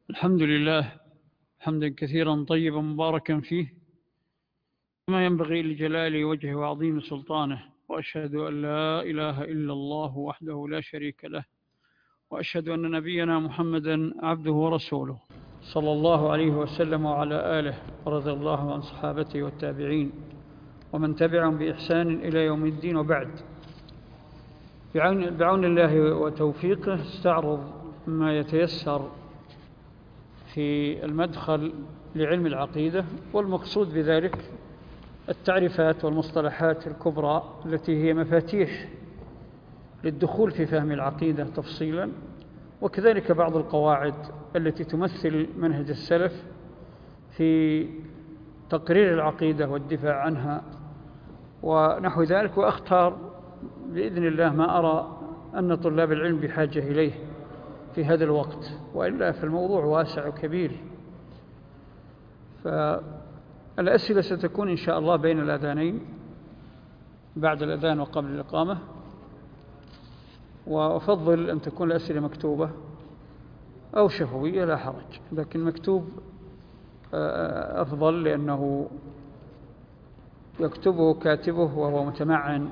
الحمد لله حمدا كثيرا طيبا مباركا فيه كما ينبغي لجلال وجهه وعظيم سلطانه، وأشهد أن لا إله إلا الله وحده لا شريك له، وأشهد أن نبينا محمدا عبده ورسوله صلى الله عليه وسلم وعلى آله، ورضي الله عن صحابته والتابعين ومن تبعهم بإحسان إلى يوم الدين. وبعد، بعون الله وتوفيقه استعرض ما يتيسر في المدخل لعلم العقيدة، والمقصود بذلك التعريفات والمصطلحات الكبرى التي هي مفاتيح للدخول في فهم العقيدة تفصيلا، وكذلك بعض القواعد التي تمثل منهج السلف في تقرير العقيدة والدفاع عنها ونحو ذلك. وأختار بإذن الله ما أرى أن طلاب العلم بحاجة إليه في هذا الوقت، وإلا فالموضوع واسع وكبير. فالأسئلة ستكون إن شاء الله بين الأذانين، بعد الأذان وقبل الإقامة، وأفضل أن تكون الأسئلة مكتوبة أو شفوية لا حرج، لكن مكتوب أفضل لأنه يكتبه كاتبه وهو متمعن.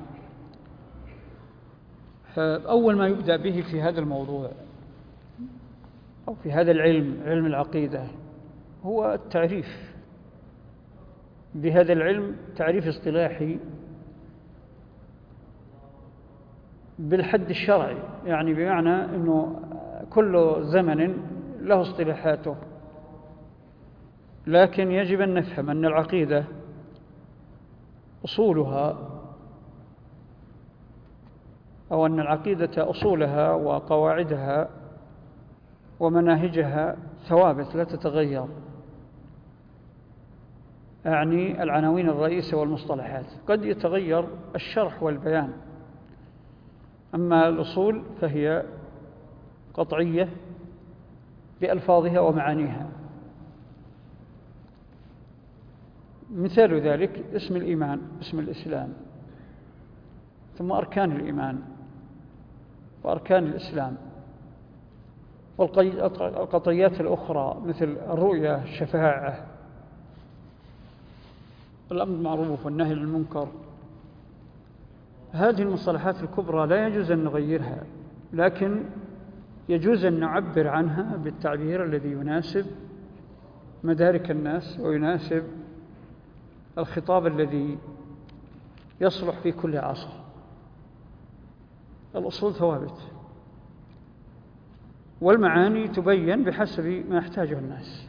أول ما يبدأ به في هذا الموضوع أو في هذا العلم، علم العقيدة، هو التعريف بهذا العلم، تعريف اصطلاحي بالحد الشرعي، يعني بمعنى أنه كل زمن له اصطلاحاته، لكن يجب أن نفهم أن العقيدة أصولها، أو أن العقيدة أصولها وقواعدها ومناهجها ثوابت لا تتغير، أعني العناوين الرئيسة والمصطلحات. قد يتغير الشرح والبيان، أما الأصول فهي قطعية بألفاظها ومعانيها. مثال ذلك اسم الإيمان، اسم الإسلام، ثم أركان الإيمان وأركان الإسلام، والقطعيات الأخرى مثل الرؤية، الشفاعة، الأمر بالمعروف والنهي عن المنكر. هذه المصطلحات الكبرى لا يجوز أن نغيرها، لكن يجوز أن نعبر عنها بالتعبير الذي يناسب مدارك الناس ويناسب الخطاب الذي يصلح في كل عصر. الأصول ثوابت، والمعاني تبين بحسب ما يحتاجه الناس.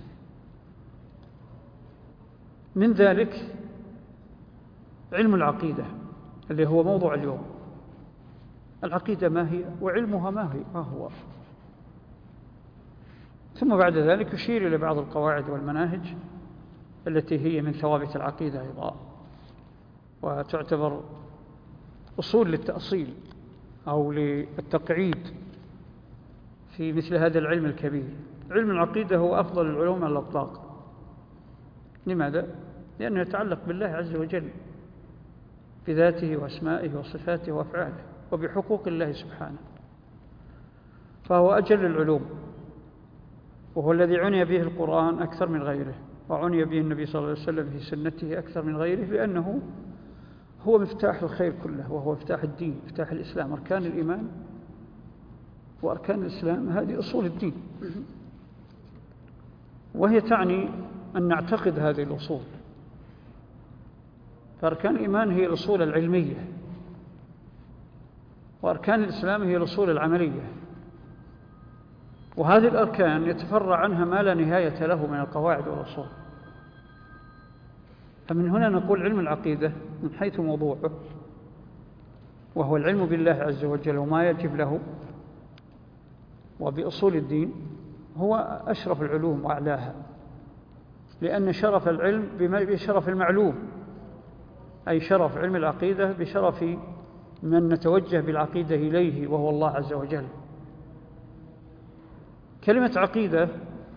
من ذلك علم العقيدة اللي هو موضوع اليوم. العقيدة ما هي، وعلمها ما هو. ثم بعد ذلك يشير إلى بعض القواعد والمناهج التي هي من ثوابت العقيدة أيضا، وتعتبر أصول للتأصيل أو للتقعيد في مثل هذا العلم الكبير. علم العقيدة هو أفضل العلوم على الإطلاق. لماذا؟ لأنه يتعلق بالله عز وجل، بذاته وأسمائه وصفاته وأفعاله وبحقوق الله سبحانه، فهو أجل العلوم، وهو الذي عني به القرآن أكثر من غيره، وعني به النبي صلى الله عليه وسلم في سنته أكثر من غيره، لأنه هو مفتاح الخير كله، وهو مفتاح الدين، مفتاح الإسلام. أركان الإيمان وأركان الإسلام هذه أصول الدين، وهي تعني أن نعتقد هذه الأصول. فأركان الإيمان هي الأصول العلمية، وأركان الإسلام هي الأصول العملية، وهذه الأركان يتفرع عنها ما لا نهاية له من القواعد والأصول. فمن هنا نقول علم العقيدة من حيث موضوعه، وهو العلم بالله عز وجل وما يجب له وبأصول الدين، هو أشرف العلوم وأعلاها، لأن شرف العلم بشرف المعلوم، أي شرف علم العقيدة بشرف من نتوجه بالعقيدة إليه وهو الله عز وجل. كلمة عقيدة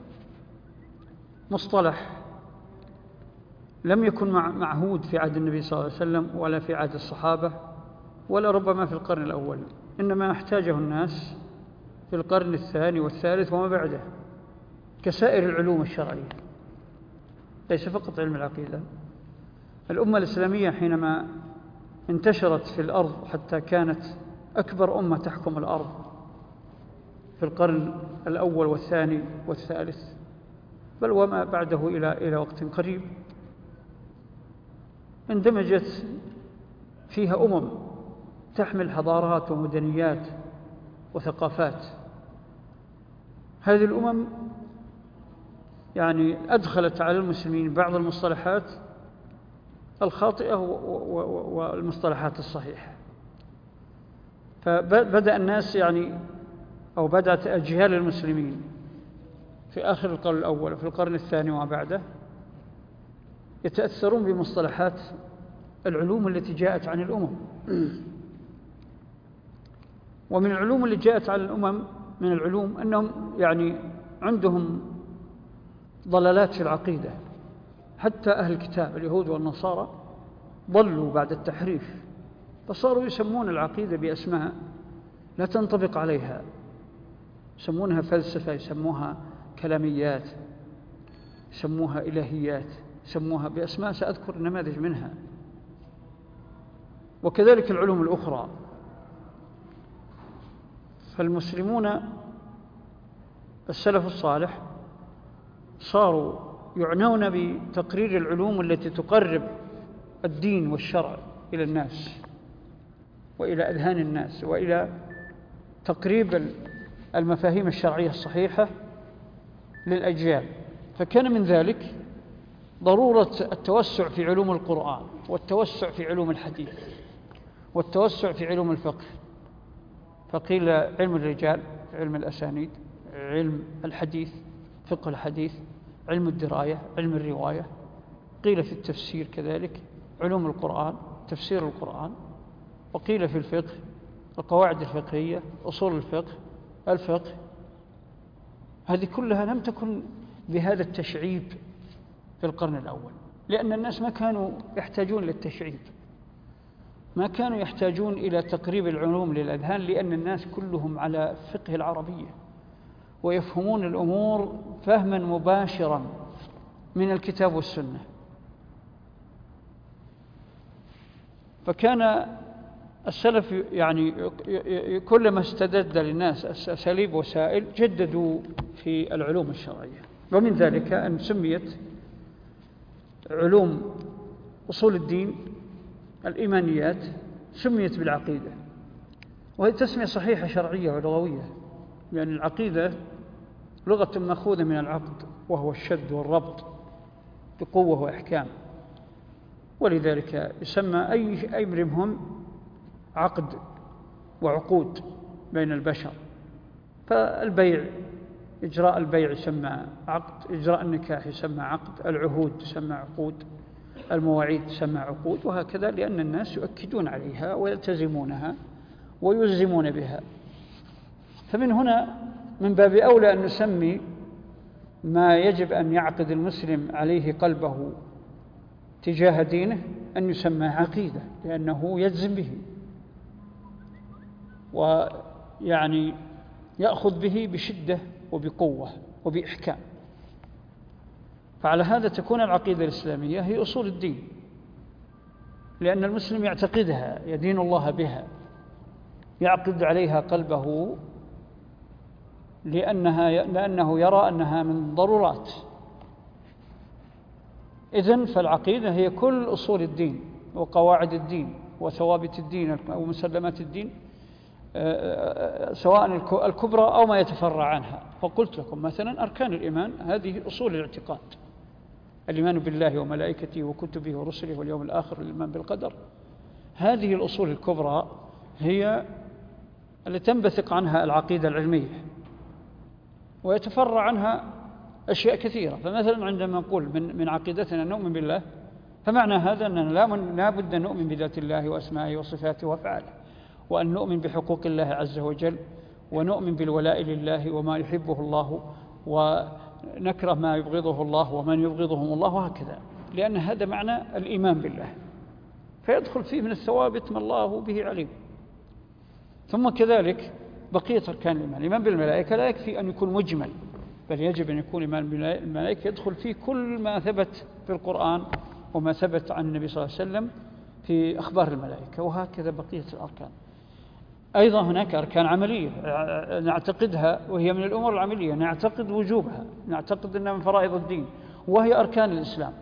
مصطلح لم يكن معهود في عهد النبي صلى الله عليه وسلم ولا في عهد الصحابة ولا ربما في القرن الأول، إنما احتاجه الناس في القرن الثاني والثالث وما بعده. كسائر العلوم الشرعية، ليس فقط علم العقيدة. الأمة الإسلامية حينما انتشرت في الأرض حتى كانت أكبر أمة تحكم الأرض في القرن الأول والثاني والثالث، بل وما بعده إلى وقت قريب، اندمجت فيها تحمل حضارات ومدنيات وثقافات. هذه الأمم يعني أدخلت على المسلمين بعض المصطلحات الخاطئة والمصطلحات الصحيحة، فبدأ الناس أو بدأت أجيال المسلمين في آخر القرن الأول وفي القرن الثاني وما بعده يتأثرون بمصطلحات العلوم التي جاءت عن الأمم. ومن العلوم اللي جاءت عن الأمم من العلوم أنهم عندهم ضلالات في العقيدة. حتى أهل الكتاب اليهود والنصارى ضلوا بعد التحريف، فصاروا يسمون العقيدة بأسماء لا تنطبق عليها، يسمونها فلسفة، يسموها كلاميات، يسموها إلهيات، يسموها بأسماء سأذكر نماذج منها. وكذلك العلوم الأخرى. فالمسلمون السلف الصالح صاروا يعنون بتقرير العلوم التي تقرب الدين والشرع إلى الناس وإلى أذهان الناس وإلى تقريب المفاهيم الشرعية الصحيحة للأجيال. فكان من ذلك ضرورة التوسع في علوم القرآن، والتوسع في علوم الحديث، والتوسع في علوم الفقه. فقيل علم الرجال، علم الأسانيد، علم الحديث، فقه الحديث، علم الدراية، علم الرواية. قيل في التفسير كذلك علوم القرآن، تفسير القرآن. وقيل في الفقه القواعد الفقهية، أصول الفقه، الفقه. هذه كلها لم تكن بهذا التشعيب في القرن الأول، لأن الناس ما كانوا يحتاجون للتشعيب، ما كانوا يحتاجون إلى تقريب العلوم للأذهان، لأن الناس كلهم على فقه العربية ويفهمون الأمور فهما مباشرا من الكتاب والسنة. فكان السلف كلما استدد للناس أساليب وسائل جددوا في العلوم الشرعية. ومن ذلك أن سميت علوم أصول الدين الإيمانيات سميت بالعقيدة، وهي تسمية صحيحة شرعية ولغوية، لأن العقيدة لغة مأخوذة من العقد، وهو الشد والربط بقوة وإحكام، ولذلك يسمى أي أمر مهم عقد وعقود بين البشر. فالبيع، إجراء البيع يسمى عقد، إجراء النكاح يسمى عقد، العهود تسمى عقود، المواعيد تسمى عقود، وهكذا، لأن الناس يؤكدون عليها ويلتزمونها ويلزمون بها. فمن هنا من باب أولى أن نسمي ما يجب أن يعقد المسلم عليه قلبه تجاه دينه أن يسمى عقيدة، لأنه يجزم به يأخذ به بشدة وبقوة وبإحكام. فعلى هذا تكون العقيدة الإسلامية هي أصول الدين، لأن المسلم يعتقدها، يدين الله بها، يعقد عليها قلبه، لأنه يرى أنها من ضرورات. إذن فالعقيدة هي كل أصول الدين وقواعد الدين وثوابت الدين ومسلمات الدين، سواء الكبرى أو ما يتفرع عنها. فقلت لكم مثلا أركان الإيمان هذه أصول الاعتقاد: الإيمان بالله وملائكته وكتبه ورسله واليوم الآخر، الإيمان بالقدر. هذه الأصول الكبرى هي التي تنبثق عنها العقيدة العلمية، ويتفرع عنها أشياء كثيرة. فمثلا عندما نقول من عقيدتنا نؤمن بالله، فمعنى هذا أننا لا بد أن نؤمن بذات الله وأسمائه وصفاته وأفعاله، وأن نؤمن بحقوق الله عز وجل، ونؤمن بالولاء لله وما يحبه الله، ونكره ما يبغضه الله ومن يبغضهم الله، وهكذا، لأن هذا معنى الإيمان بالله. فيدخل فيه من الثوابت ما الله به عليم. ثم كذلك بقية أركان الإيمان. الإيمان بالملائكة لا يكفي أن يكون مجمل، بل يجب أن يكون إيمان الملائكة يدخل فيه كل ما ثبت في القرآن وما ثبت عن النبي صلى الله عليه وسلم في أخبار الملائكة، وهكذا بقية الأركان. أيضا هناك أركان عملية نعتقدها، وهي من الأمور العملية، نعتقد وجوبها، نعتقد أنها من فرائض الدين، وهي أركان الإسلام،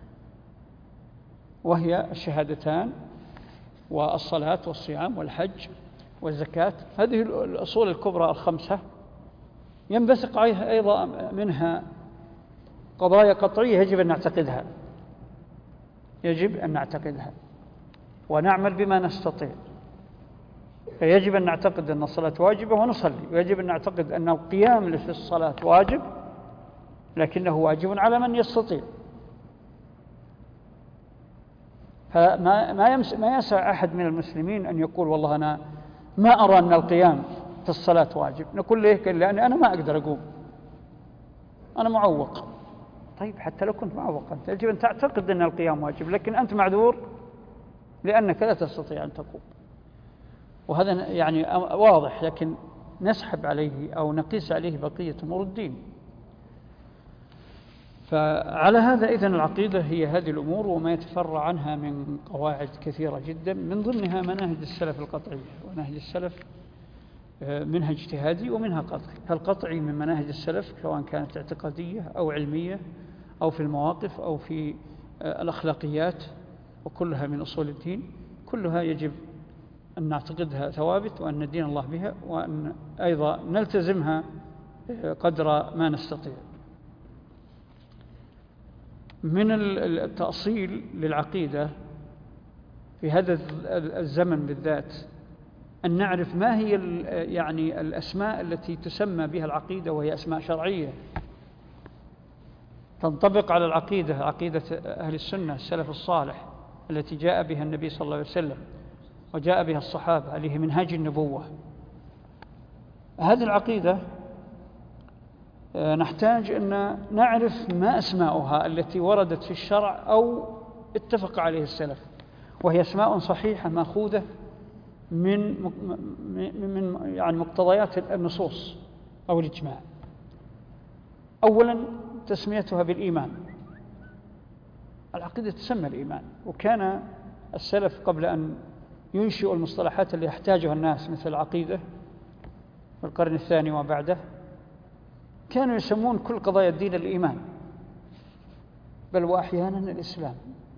وهي الشهادتان والصلاة والصيام والحج والزكاة. هذه الأصول الكبرى الخمسة ينبثق أيضا منها قضايا قطعية يجب أن نعتقدها، يجب أن نعتقدها ونعمل بما نستطيع. فيجب أن نعتقد أن الصلاة واجبة ونصلي، ويجب أن نعتقد أن القيام في الصلاة واجب، لكنه واجب على من يستطيع. ما يسع أحد من المسلمين أن يقول والله أنا ما أرى أن القيام في الصلاة واجب. نقول ليه؟ لأن أنا ما أقدر أقوم، أنا معوق. طيب حتى لو كنت معوق أنت يجب أن تعتقد أن القيام واجب، لكن أنت معذور لأنك لا تستطيع أن تقوم. وهذا يعني واضح، لكن نسحب عليه أو نقيس عليه بقية أمور الدين. فعلى هذا إذن العقيدة هي هذه الأمور وما يتفرع عنها من قواعد كثيرة جدا، من ضمنها مناهج السلف القطعية. ونهج السلف منها اجتهادي ومنها قطعي. فالقطعي من مناهج السلف سواء كانت اعتقادية أو علمية أو في المواقف أو في الأخلاقيات، وكلها من أصول الدين، كلها يجب أن نعتقدها ثوابت وأن ندين الله بها، وأن أيضا نلتزمها قدر ما نستطيع. من التأصيل للعقيدة في هذا الزمن بالذات أن نعرف ما هي يعني الأسماء التي تسمى بها العقيدة، وهي أسماء شرعية تنطبق على العقيدة، عقيدة أهل السنة السلف الصالح التي جاء بها النبي صلى الله عليه وسلم وجاء بها الصحابة عليه منهاج النبوة. هذه العقيدة نحتاج أن نعرف ما أسماؤها التي وردت في الشرع أو اتفق عليه السلف، وهي أسماء صحيحة مأخوذة من يعني مقتضيات النصوص أو الإجماع. أولا تسميتها بالإيمان. العقيدة تسمى الإيمان، وكان السلف قبل أن ينشئوا المصطلحات اللي يحتاجها الناس مثل العقيدة في القرن الثاني وبعده كانوا يسمون كل قضايا الدين الإيمان، بل وأحيانا الإسلام،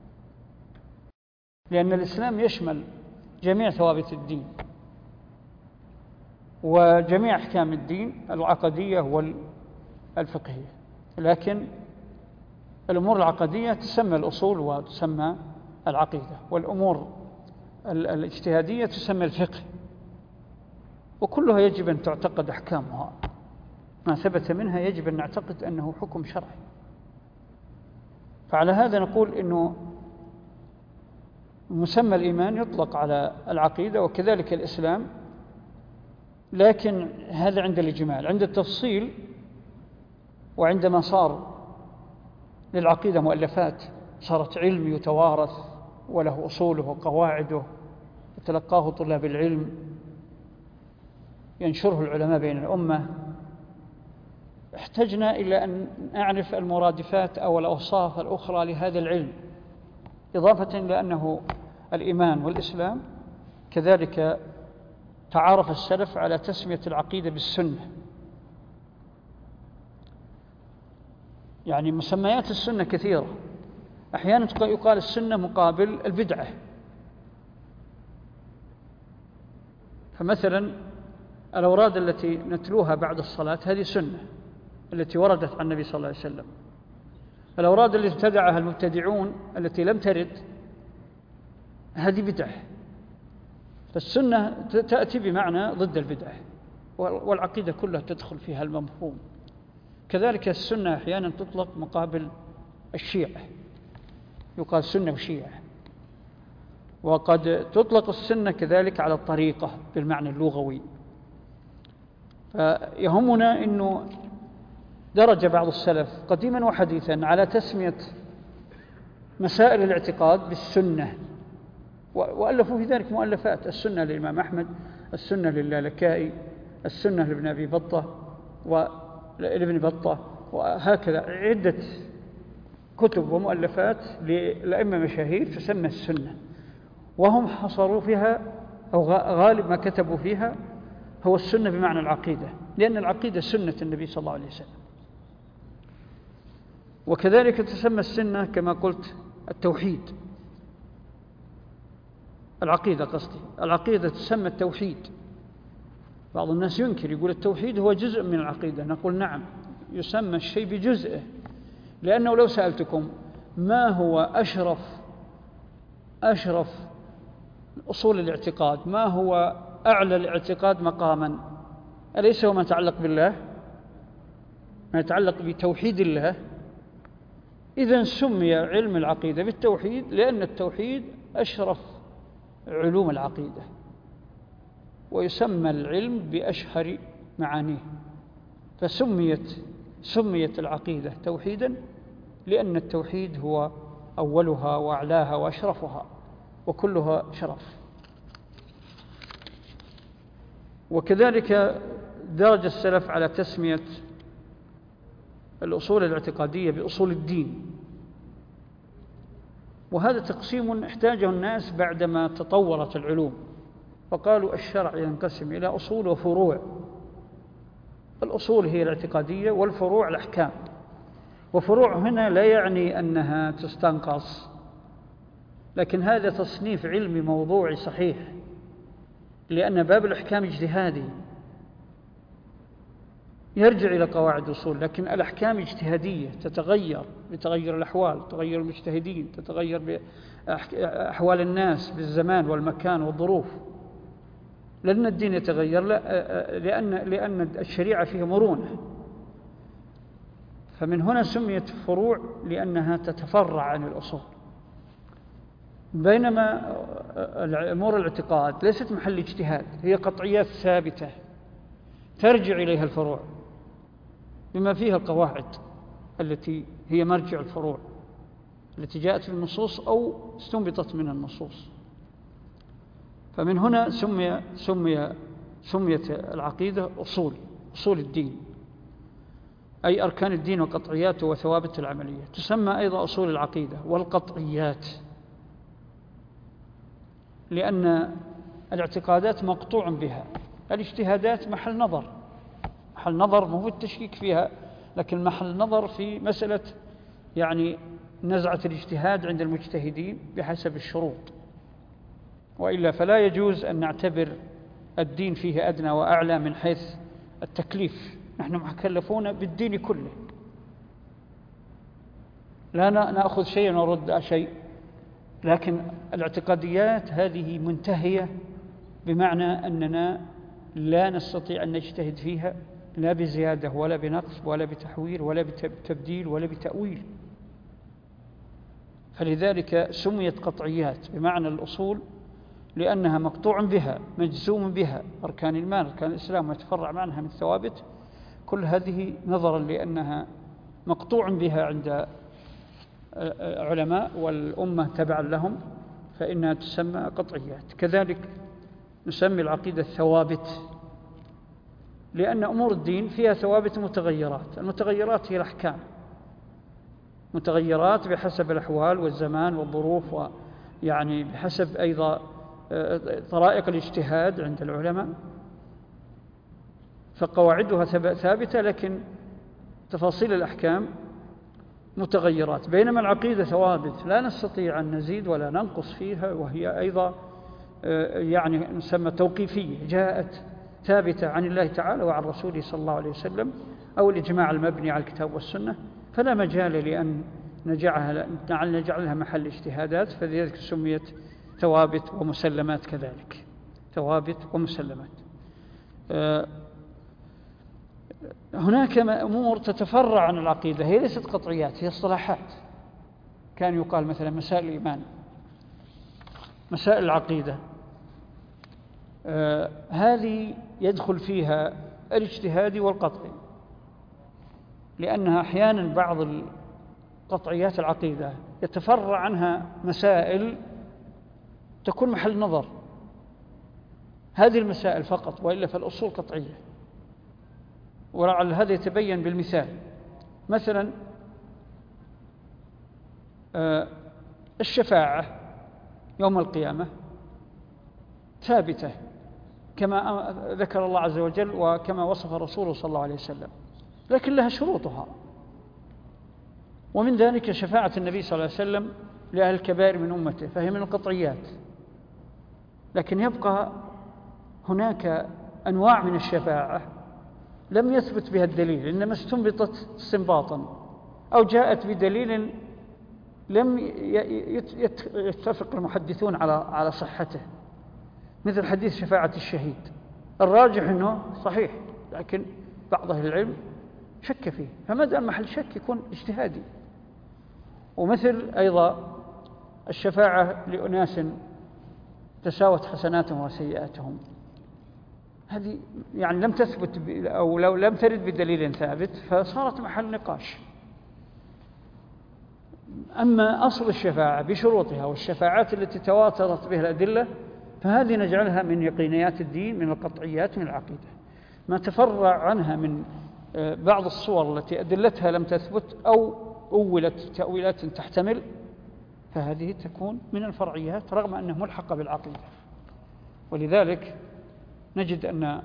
لأن الإسلام يشمل جميع ثوابت الدين وجميع أحكام الدين العقدية والفقهية. لكن الأمور العقدية تسمى الأصول وتسمى العقيدة، والأمور الاجتهادية تسمى الفقه، وكلها يجب أن تعتقد أحكامها. ما ثبت منها يجب أن نعتقد أنه حكم شرعي. فعلى هذا نقول أنه مسمى الإيمان يطلق على العقيدة وكذلك الإسلام، لكن هذا عند الإجمال. عند التفصيل وعندما صار للعقيدة مؤلفات، صارت علم يتوارث وله أصوله وقواعده يتلقاه طلاب العلم ينشره العلماء بين الأمة، احتجنا إلى أن نعرف المرادفات أو الأوصاف الأخرى لهذا العلم، إضافة إلى أنه الإيمان والإسلام. كذلك تعارف السلف على تسمية العقيدة بالسنة، يعني مسميات السنة كثيرة. أحيانا يقال السنة مقابل البدعة، فمثلا الأوراد التي نتلوها بعد الصلاة هذه سنة التي وردت عن النبي صلى الله عليه وسلم. الأوراد التي ابتدعها المبتدعون التي لم ترد هذه بدعة. فالسنة تأتي بمعنى ضد البدعة، والعقيدة كلها تدخل فيها المفهوم. كذلك السنة أحيانا تطلق مقابل الشيعة، يقال سنة وشيعة. وقد تطلق السنة كذلك على الطريقة بالمعنى اللغوي. فيهمنا أنه درج بعض السلف قديما وحديثا على تسمية مسائل الاعتقاد بالسنة، وألفوا في ذلك مؤلفات: السنة للإمام أحمد، السنة للالكائي، السنة لابن أبي بطة، لابن بطة، وهكذا عدة كتب ومؤلفات للأئمة مشاهير تسمى السنة، وهم حصروا فيها أو غالب ما كتبوا فيها هو السنة بمعنى العقيدة، لأن العقيدة سنة النبي صلى الله عليه وسلم. وكذلك تسمى السنة كما قلت التوحيد، العقيدة قصدي، العقيدة تسمى التوحيد. بعض الناس ينكر يقول التوحيد هو جزء من العقيدة، نقول نعم، يسمى الشيء بجزئه، لأنه لو سألتكم ما هو أشرف أصول الاعتقاد، ما هو أعلى الاعتقاد مقاما، أليس هو ما يتعلق بالله، ما يتعلق بتوحيد الله؟ إذن سمي علم العقيدة بالتوحيد لأن التوحيد أشرف علوم العقيدة، ويسمى العلم بأشهر معانيه، فسميت العقيدة توحيدا لأن التوحيد هو أولها وأعلاها وأشرفها، وكلها شرف. وكذلك درج السلف على تسمية الأصول الاعتقادية بأصول الدين، وهذا تقسيم احتاجه الناس بعدما تطورت العلوم، فقالوا الشرع ينقسم إلى أصول وفروع. الأصول هي الاعتقادية والفروع الأحكام. وفروع هنا لا يعني أنها تستنقص، لكن هذا تصنيف علمي موضوعي صحيح، لأن باب الأحكام اجتهادي يرجع إلى قواعد الأصول، لكن الأحكام اجتهادية تتغير بتغير الأحوال، تغير المجتهدين، تتغير بأحوال الناس بالزمان والمكان والظروف. لأن الدين يتغير، لأن الشريعة فيها مرونة، فمن هنا سميت فروع لأنها تتفرع عن الأصول. بينما أمور الاعتقاد ليست محل اجتهاد، هي قطعيات ثابتة ترجع إليها الفروع بما فيها القواعد التي هي مرجع الفروع التي جاءت في النصوص أو استنبطت من النصوص. فمن هنا سميت العقيدة أصول الدين، أي أركان الدين وقطعياته وثوابت العملية. تسمى أيضا أصول العقيدة والقطعيات، لأن الاعتقادات مقطوع بها، الاجتهادات محل نظر مو التشكيك فيها، لكن محل نظر في مسألة يعني نزعة الاجتهاد عند المجتهدين بحسب الشروط، وإلا فلا يجوز أن نعتبر الدين فيه أدنى وأعلى من حيث التكليف. نحن مكلفون بالدين كله، لا نأخذ شيئا ونرد شيء، لكن الاعتقاديات هذه منتهية، بمعنى أننا لا نستطيع أن نجتهد فيها لا بزيادة ولا بنقص ولا بتحويل ولا بتبديل ولا بتأويل. فلذلك سميت قطعيات بمعنى الأصول، لأنها مقطوع بها مجزوم بها، أركان الإيمان أركان الإسلام ويتفرع عنها من ثوابت، كل هذه نظرا لأنها مقطوع بها عند علماء والأمة تبعا لهم فإنها تسمى قطعيات. كذلك نسمي العقيدة الثوابت، لأن أمور الدين فيها ثوابت متغيرات، المتغيرات هي الأحكام، متغيرات بحسب الأحوال والزمان والظروف، ويعني بحسب أيضا طرائق الاجتهاد عند العلماء، فقواعدها ثابتة، لكن تفاصيل الأحكام متغيرات. بينما العقيدة ثوابت لا نستطيع أن نزيد ولا ننقص فيها، وهي أيضا يعني نسمى توقيفية، جاءت ثابتة عن الله تعالى وعن رسوله صلى الله عليه وسلم، أو الإجماع المبني على الكتاب والسنة، فلا مجال لأن نجعلها محل اجتهادات، فلذلك سميت ثوابت ومسلمات. كذلك ثوابت ومسلمات. هناك أمور تتفرع عن العقيدة، هي ليست قطعيات، هي اصطلاحات. كان يقال مثلا مسائل الإيمان، مسائل العقيدة، هذه يدخل فيها الاجتهادي والقطعي، لأنها أحيانا بعض قطعيات العقيدة يتفرع عنها مسائل تكون محل نظر، هذه المسائل فقط، وإلا فالأصول قطعية. ولعل هذا يتبين بالمثال. مثلا الشفاعة يوم القيامة ثابتة كما ذكر الله عز وجل وكما وصف رسوله صلى الله عليه وسلم، لكن لها شروطها، ومن ذلك شفاعة النبي صلى الله عليه وسلم لأهل الكبائر من أمته، فهي من القطعيات. لكن يبقى هناك أنواع من الشفاعة لم يثبت بها الدليل، إنما استنبطت استنباطا أو جاءت بدليل لم يتفق المحدثون على صحته، مثل حديث شفاعة الشهيد. الراجح أنه صحيح، لكن بعض أهل العلم شك فيه، فما دام محل شك يكون اجتهادي. ومثل أيضا الشفاعة لأناس تساوت حسناتهم وسيئاتهم، هذه يعني لم تثبت أو لو لم ترد بدليل ثابت فصارت محل نقاش. أما أصل الشفاعة بشروطها والشفاعات التي تواترت بها الأدلة فهذه نجعلها من يقينيات الدين، من القطعيات، من العقيدة. ما تفرع عنها من بعض الصور التي أدلتها لم تثبت أو أولت تأويلات تحتمل، فهذه تكون من الفرعيات رغم أنها ملحقة بالعقيدة. ولذلك نجد أن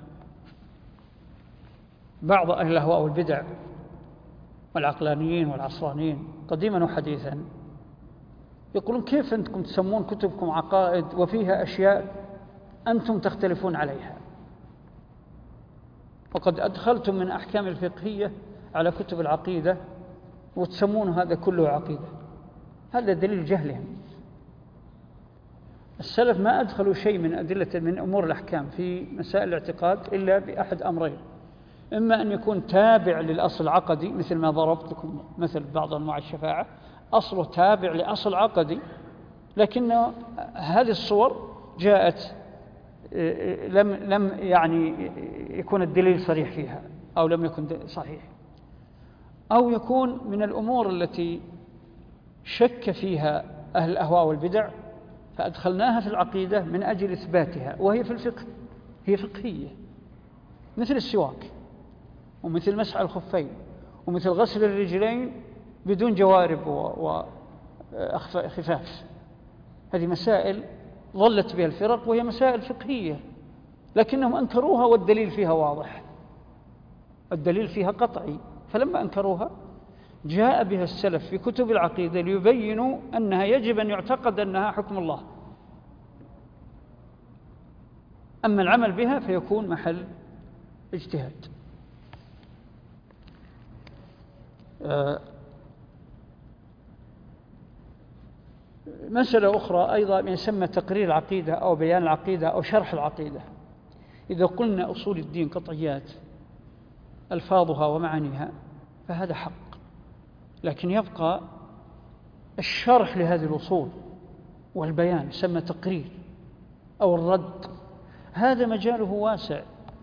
بعض أهل الأهواء والبدع والعقلانيين والعصرانيين قديما وحديثا يقولون كيف أنتم تسمون كتبكم عقائد وفيها أشياء أنتم تختلفون عليها، وقد أدخلتم من أحكام الفقهية على كتب العقيدة وتسمون هذا كله عقيدة. هذا دليل جهلهم. السلف ما أدخلوا شيء من أدلة من أمور الأحكام في مسائل الاعتقاد إلا بأحد أمرين: إما أن يكون تابع للأصل العقدي، مثل ما ضربت لكم مثل بعض أنواع الشفاعة أصله تابع لأصل عقدي، لكن هذه الصور جاءت لم يعني يكون الدليل صريح فيها أو لم يكن صحيح، أو يكون من الأمور التي شك فيها أهل الأهواء والبدع فأدخلناها في العقيدة من أجل إثباتها، وهي في الفقه، هي فقهية، مثل السواك ومثل مسح الخفين ومثل غسل الرجلين بدون جوارب وخفاف. هذه مسائل ظلت بها الفرق وهي مسائل فقهية، لكنهم أنكروها والدليل فيها واضح، الدليل فيها قطعي، فلما أنكروها جاء بها السلف في كتب العقيدة ليبينوا أنها يجب أن يعتقد أنها حكم الله. أما العمل بها فيكون محل اجتهاد. مسألة أخرى أيضا يسمى تقرير العقيدة أو بيان العقيدة أو شرح العقيدة. إذا قلنا أصول الدين قطعيات ألفاظها ومعانيها فهذا حق، لكن يبقى الشرح لهذه الأصول والبيان يسمى تقرير أو الرد. هذا مجاله واسع،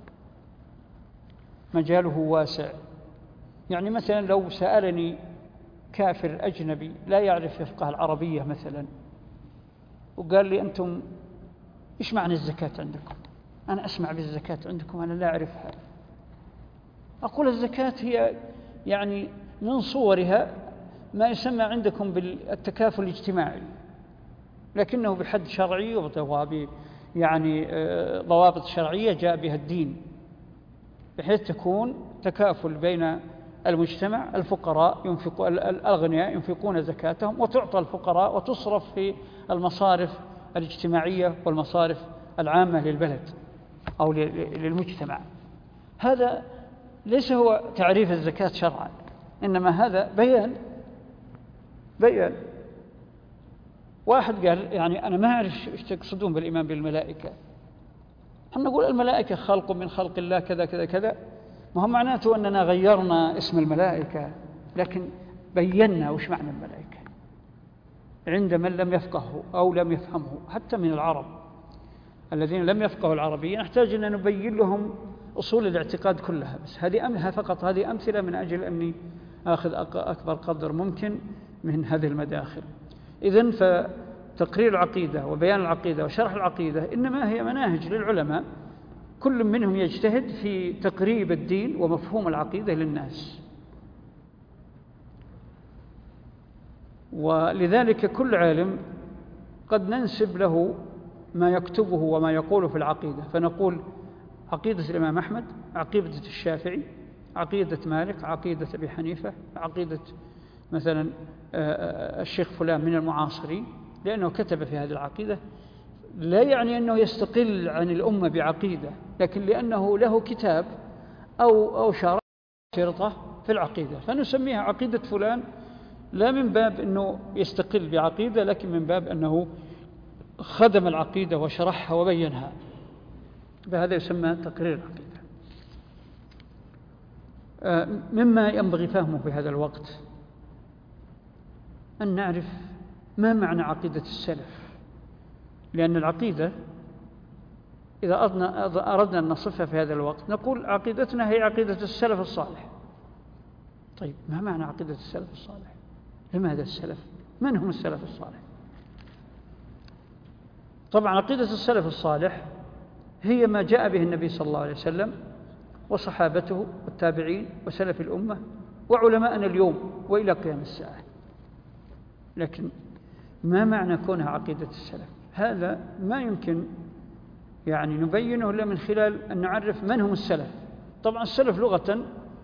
مجاله واسع. يعني مثلا لو سألني كافر أجنبي لا يعرف يفقه العربية مثلا وقال لي أنتم إيش معنى الزكاة عندكم؟ أنا أسمع بالزكاة عندكم أنا لا أعرفها. أقول الزكاة هي يعني من صورها ما يسمى عندكم بالتكافل الاجتماعي، لكنه بحد شرعي وبضوابط يعني ضوابط شرعية جاء بها الدين، بحيث تكون تكافل بين المجتمع. الفقراء الأغنياء ينفقون زكاتهم وتعطى الفقراء وتصرف في المصارف الاجتماعية والمصارف العامة للبلد أو للمجتمع. هذا ليس هو تعريف الزكاة شرعا، إنما هذا بيان. واحد قال يعني أنا ما أعرف إيش تقصدون بالإيمان بالملائكة. احنا نقول الملائكة خلق من خلق الله كذا كذا كذا، ما هو معناته أننا غيرنا اسم الملائكة، لكن بينا وش معنى الملائكة عند من لم يفقهه أو لم يفهمه. حتى من العرب الذين لم يفقهوا العربية نحتاج أن نبين لهم أصول الاعتقاد كلها. بس هذه فقط هذه أمثلة من أجل أني أخذ أكبر قدر ممكن من هذه المداخل. إذن فتقرير العقيدة وبيان العقيدة وشرح العقيدة إنما هي مناهج للعلماء كل منهم يجتهد في تقريب الدين ومفهوم العقيدة للناس. ولذلك كل عالم قد ننسب له ما يكتبه وما يقوله في العقيدة، فنقول عقيدة الإمام أحمد، عقيدة الشافعي، عقيدة مالك، عقيدة أبي حنيفة، عقيدة مثلا الشيخ فلان من المعاصرين، لأنه كتب في هذه العقيدة. لا يعني أنه يستقل عن الأمة بعقيدة، لكن لأنه له كتاب أو شرطة في العقيدة، فنسميها عقيدة فلان، لا من باب أنه يستقل بعقيدة، لكن من باب أنه خدم العقيدة وشرحها وبينها، فهذا يسمى تقرير العقيدة. مما ينبغي فهمه في هذا الوقت أن نعرف ما معنى عقيدة السلف، لأن العقيدة إذا أردنا أن نصفها في هذا الوقت نقول عقيدتنا هي عقيدة السلف الصالح. طيب ما معنى عقيدة السلف الصالح؟ لماذا السلف؟ من هم السلف الصالح؟ طبعا عقيدة السلف الصالح هي ما جاء به النبي صلى الله عليه وسلم وصحابته والتابعين وسلف الأمة وعلماءنا اليوم وإلى قيام الساعة. لكن ما معنى كونها عقيدة السلف؟ هذا ما يمكن يعني نبينه إلا من خلال أن نعرف من هم السلف. طبعا السلف لغة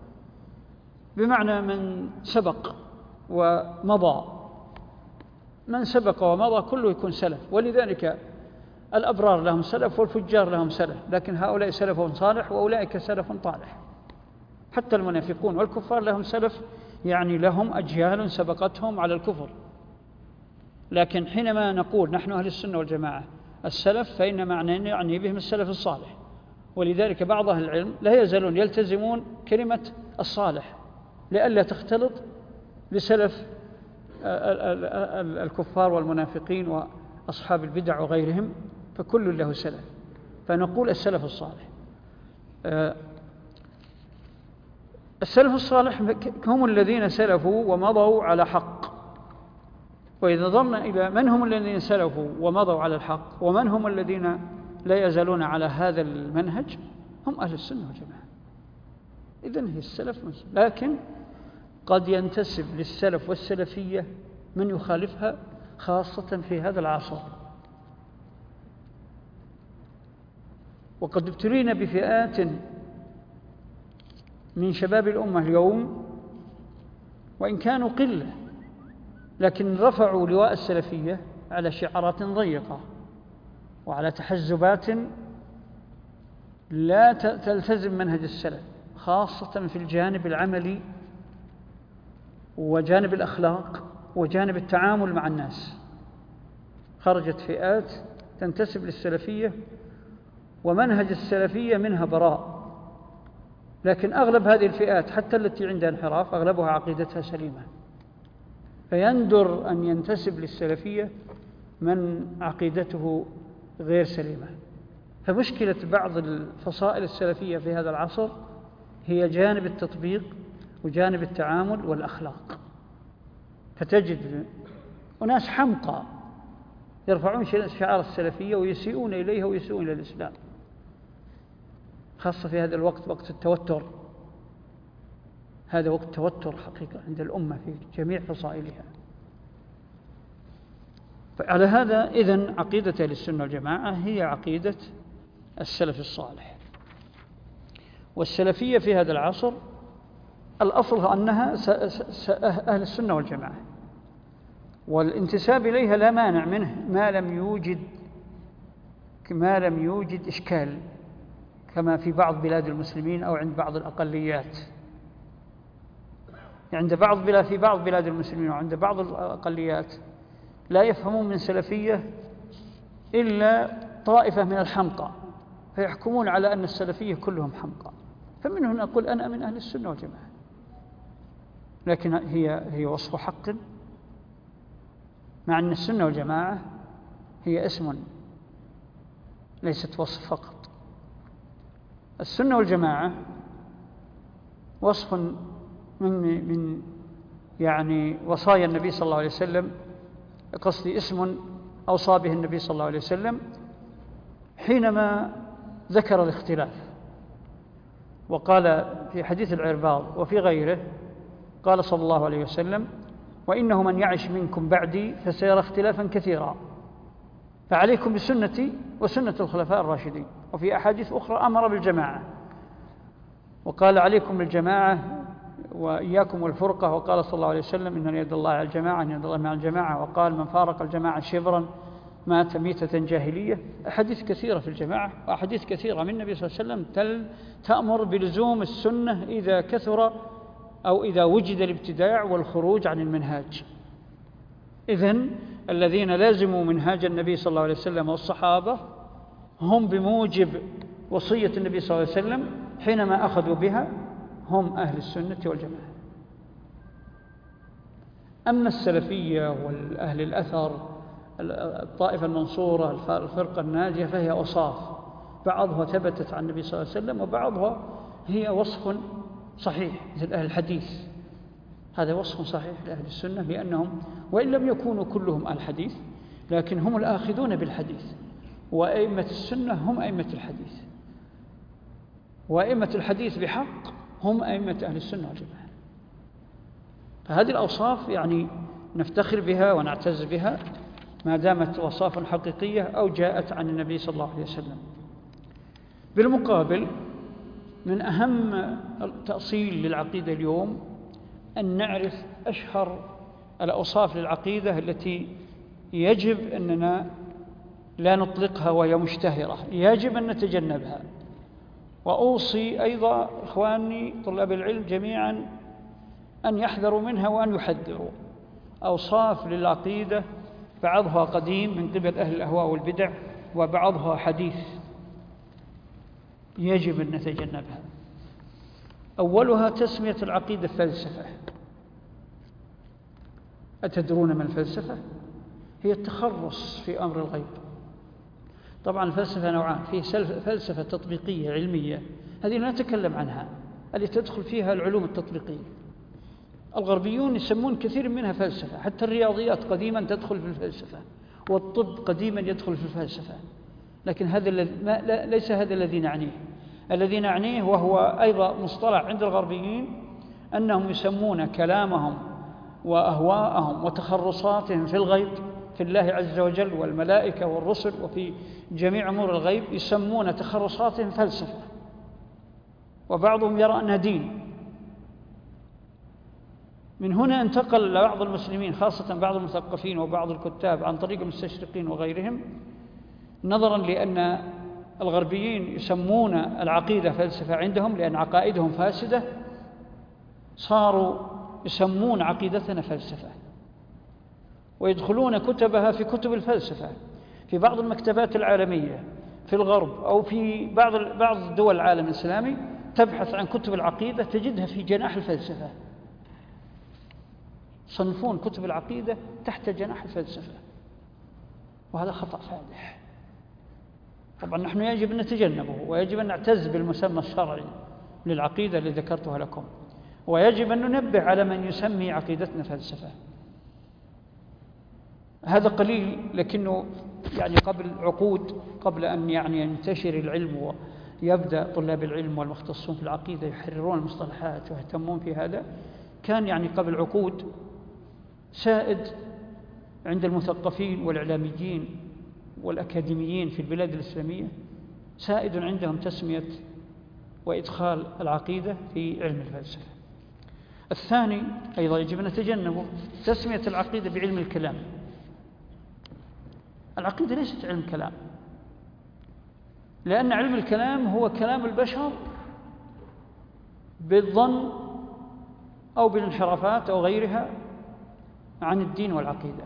بمعنى من سبق ومضى، من سبق ومضى كله يكون سلف، ولذلك الأبرار لهم سلف والفجار لهم سلف، لكن هؤلاء سلف صالح وأولئك سلف طالح. حتى المنافقون والكفار لهم سلف، يعني لهم أجيال سبقتهم على الكفر. لكن حينما نقول نحن أهل السنة والجماعة السلف، فإن معنى يعني بهم السلف الصالح. ولذلك بعض أهل العلم لا يزالون يلتزمون كلمة الصالح لئلا تختلط بسلف الكفار والمنافقين وأصحاب البدع وغيرهم، فكل له سلف، فنقول السلف الصالح. السلف الصالح هم الذين سلفوا ومضوا على حق. وإذا نظرنا إلى من هم الذين سلفوا ومضوا على الحق ومن هم الذين لا يزالون على هذا المنهج، هم أهل السنة والجماعة. إذن هي السلف مسلم. لكن قد ينتسب للسلف والسلفية من يخالفها، خاصة في هذا العصر. وقد ابتلينا بفئات من شباب الأمة اليوم، وإن كانوا قلة، لكن رفعوا لواء السلفية على شعارات ضيقة وعلى تحزبات لا تلتزم منهج السلف، خاصة في الجانب العملي وجانب الأخلاق وجانب التعامل مع الناس. خرجت فئات تنتسب للسلفية ومنهج السلفية منها براء، لكن أغلب هذه الفئات حتى التي عندها انحراف أغلبها عقيدتها سليمة، فيندر أن ينتسب للسلفية من عقيدته غير سليمة. فمشكلة بعض الفصائل السلفية في هذا العصر هي جانب التطبيق وجانب التعامل والأخلاق. فتجد أناس حمقى يرفعون شعار السلفية ويسيئون إليها ويسيئون إلى الإسلام، خاصة في هذا الوقت، وقت التوتر. هذا وقت توتر حقيقة عند الأمة في جميع فصائلها. فعلى هذا إذن عقيدة أهل السنة والجماعة هي عقيدة السلف الصالح. والسلفية في هذا العصر الأصل أنها أهل السنة والجماعة، والانتساب إليها لا مانع منه ما لم يوجد إشكال، كما في بعض بلاد المسلمين أو عند بعض الأقليات. في بعض بلاد المسلمين وعند بعض الأقليات لا يفهمون من سلفية إلا طائفة من الحمقى، فيحكمون على أن السلفية كلهم حمقى، فمن هنا نقول أنا من أهل السنة والجماعة. لكن هي وصف حق، مع أن السنة والجماعة هي اسم ليست وصف فقط. السنة والجماعة وصف من يعني وصايا النبي صلى الله عليه وسلم، قصدي اسم أوصى به النبي صلى الله عليه وسلم حينما ذكر الاختلاف، وقال في حديث العرباض وفي غيره قال صلى الله عليه وسلم: وإنه من يعش منكم بعدي فسيرى اختلافا كثيرا، فعليكم بسنتي وسنة الخلفاء الراشدين. وفي أحاديث أخرى أمر بالجماعة، وقال: عليكم بالجماعة وإياكم والفرقة. وقال صلى الله عليه وسلم: إن يد الله على الجماعة، إن يد الله مع الجماعة. وقال: من فارق الجماعة شبرا مات ميتة جاهلية. أحاديث كثيرة في الجماعة، وأحاديث كثيرة من النبي صلى الله عليه وسلم تأمر بلزوم السنة إذا كثر أو إذا وجد الابتداع والخروج عن المنهاج. إذن الذين لازموا منهاج النبي صلى الله عليه وسلم والصحابة هم بموجب وصية النبي صلى الله عليه وسلم حينما أخذوا بها هم أهل السنة والجماعة. أما السلفية والأهل الأثر، الطائفة المنصورة، الفرقة الناجية، فهي أوصاف، بعضها ثبتت عن النبي صلى الله عليه وسلم وبعضها هي وصف صحيح، مثل أهل الحديث، هذا وصف صحيح لأهل السنة، لأنهم وإن لم يكونوا كلهم أهل الحديث لكن هم الآخذون بالحديث، وأئمة السنة هم أئمة الحديث، وأئمة الحديث بحق هم أئمة أهل السنة والجماعة. فهذه الأوصاف يعني نفتخر بها ونعتز بها ما دامت أوصاف حقيقية أو جاءت عن النبي صلى الله عليه وسلم. بالمقابل، من أهم التأصيل للعقيدة اليوم أن نعرف أشهر الأوصاف للعقيدة التي يجب أننا لا نطلقها وهي مشتهرة، يجب أن نتجنبها. وأوصي أيضا إخواني طلاب العلم جميعا أن يحذروا منها وأن يحذروا. أوصاف للعقيدة بعضها قديم من قبل أهل الأهواء والبدع، وبعضها حديث يجب أن نتجنبها. أولها تسمية العقيدة فلسفة. أتدرون ما الفلسفة؟ هي التخرص في أمر الغيب. طبعا الفلسفة نوعان، فيه فلسفة تطبيقية علمية، هذه لا نتكلم عنها، التي تدخل فيها العلوم التطبيقية. الغربيون يسمون كثير منها فلسفة، حتى الرياضيات قديما تدخل في الفلسفة، والطب قديما يدخل في الفلسفة، لكن هذا ليس هذا الذي نعنيه. الذي نعنيه وهو أيضا مصطلح عند الغربيين، أنهم يسمون كلامهم وأهواءهم وتخرصاتهم في الغيب، في الله عز وجل والملائكة والرسل وفي جميع أمور الغيب، يسمون تخرصاتهم فلسفة، وبعضهم يرى أنها دين. من هنا انتقل لبعض المسلمين، خاصة بعض المثقفين وبعض الكتاب، عن طريق المستشرقين وغيرهم، نظرا لأن الغربيين يسمون العقيدة فلسفة عندهم لأن عقائدهم فاسدة، صاروا يسمون عقيدتنا فلسفة، ويدخلون كتبها في كتب الفلسفة في بعض المكتبات العالمية في الغرب أو في بعض دول العالم الإسلامي. تبحث عن كتب العقيدة تجدها في جناح الفلسفة، صنفون كتب العقيدة تحت جناح الفلسفة، وهذا خطأ فادح. طبعا نحن يجب أن نتجنبه، ويجب أن نعتز بالمسمى الشرعي للعقيدة اللي ذكرتها لكم، ويجب أن ننبه على من يسمي عقيدتنا فلسفة. هذا قليل، لكنه يعني قبل عقود، قبل أن يعني ينتشر العلم ويبدأ طلاب العلم والمختصون في العقيدة يحررون المصطلحات ويهتمون في هذا، كان يعني قبل عقود سائد عند المثقفين والإعلاميين والأكاديميين في البلاد الإسلامية، سائد عندهم تسمية وإدخال العقيدة في علم الفلسفة. الثاني أيضا يجب أن نتجنبه، تسمية العقيدة بعلم الكلام. العقيدة ليست علم كلام، لأن علم الكلام هو كلام البشر بالظن أو بالانحرافات أو غيرها عن الدين والعقيدة،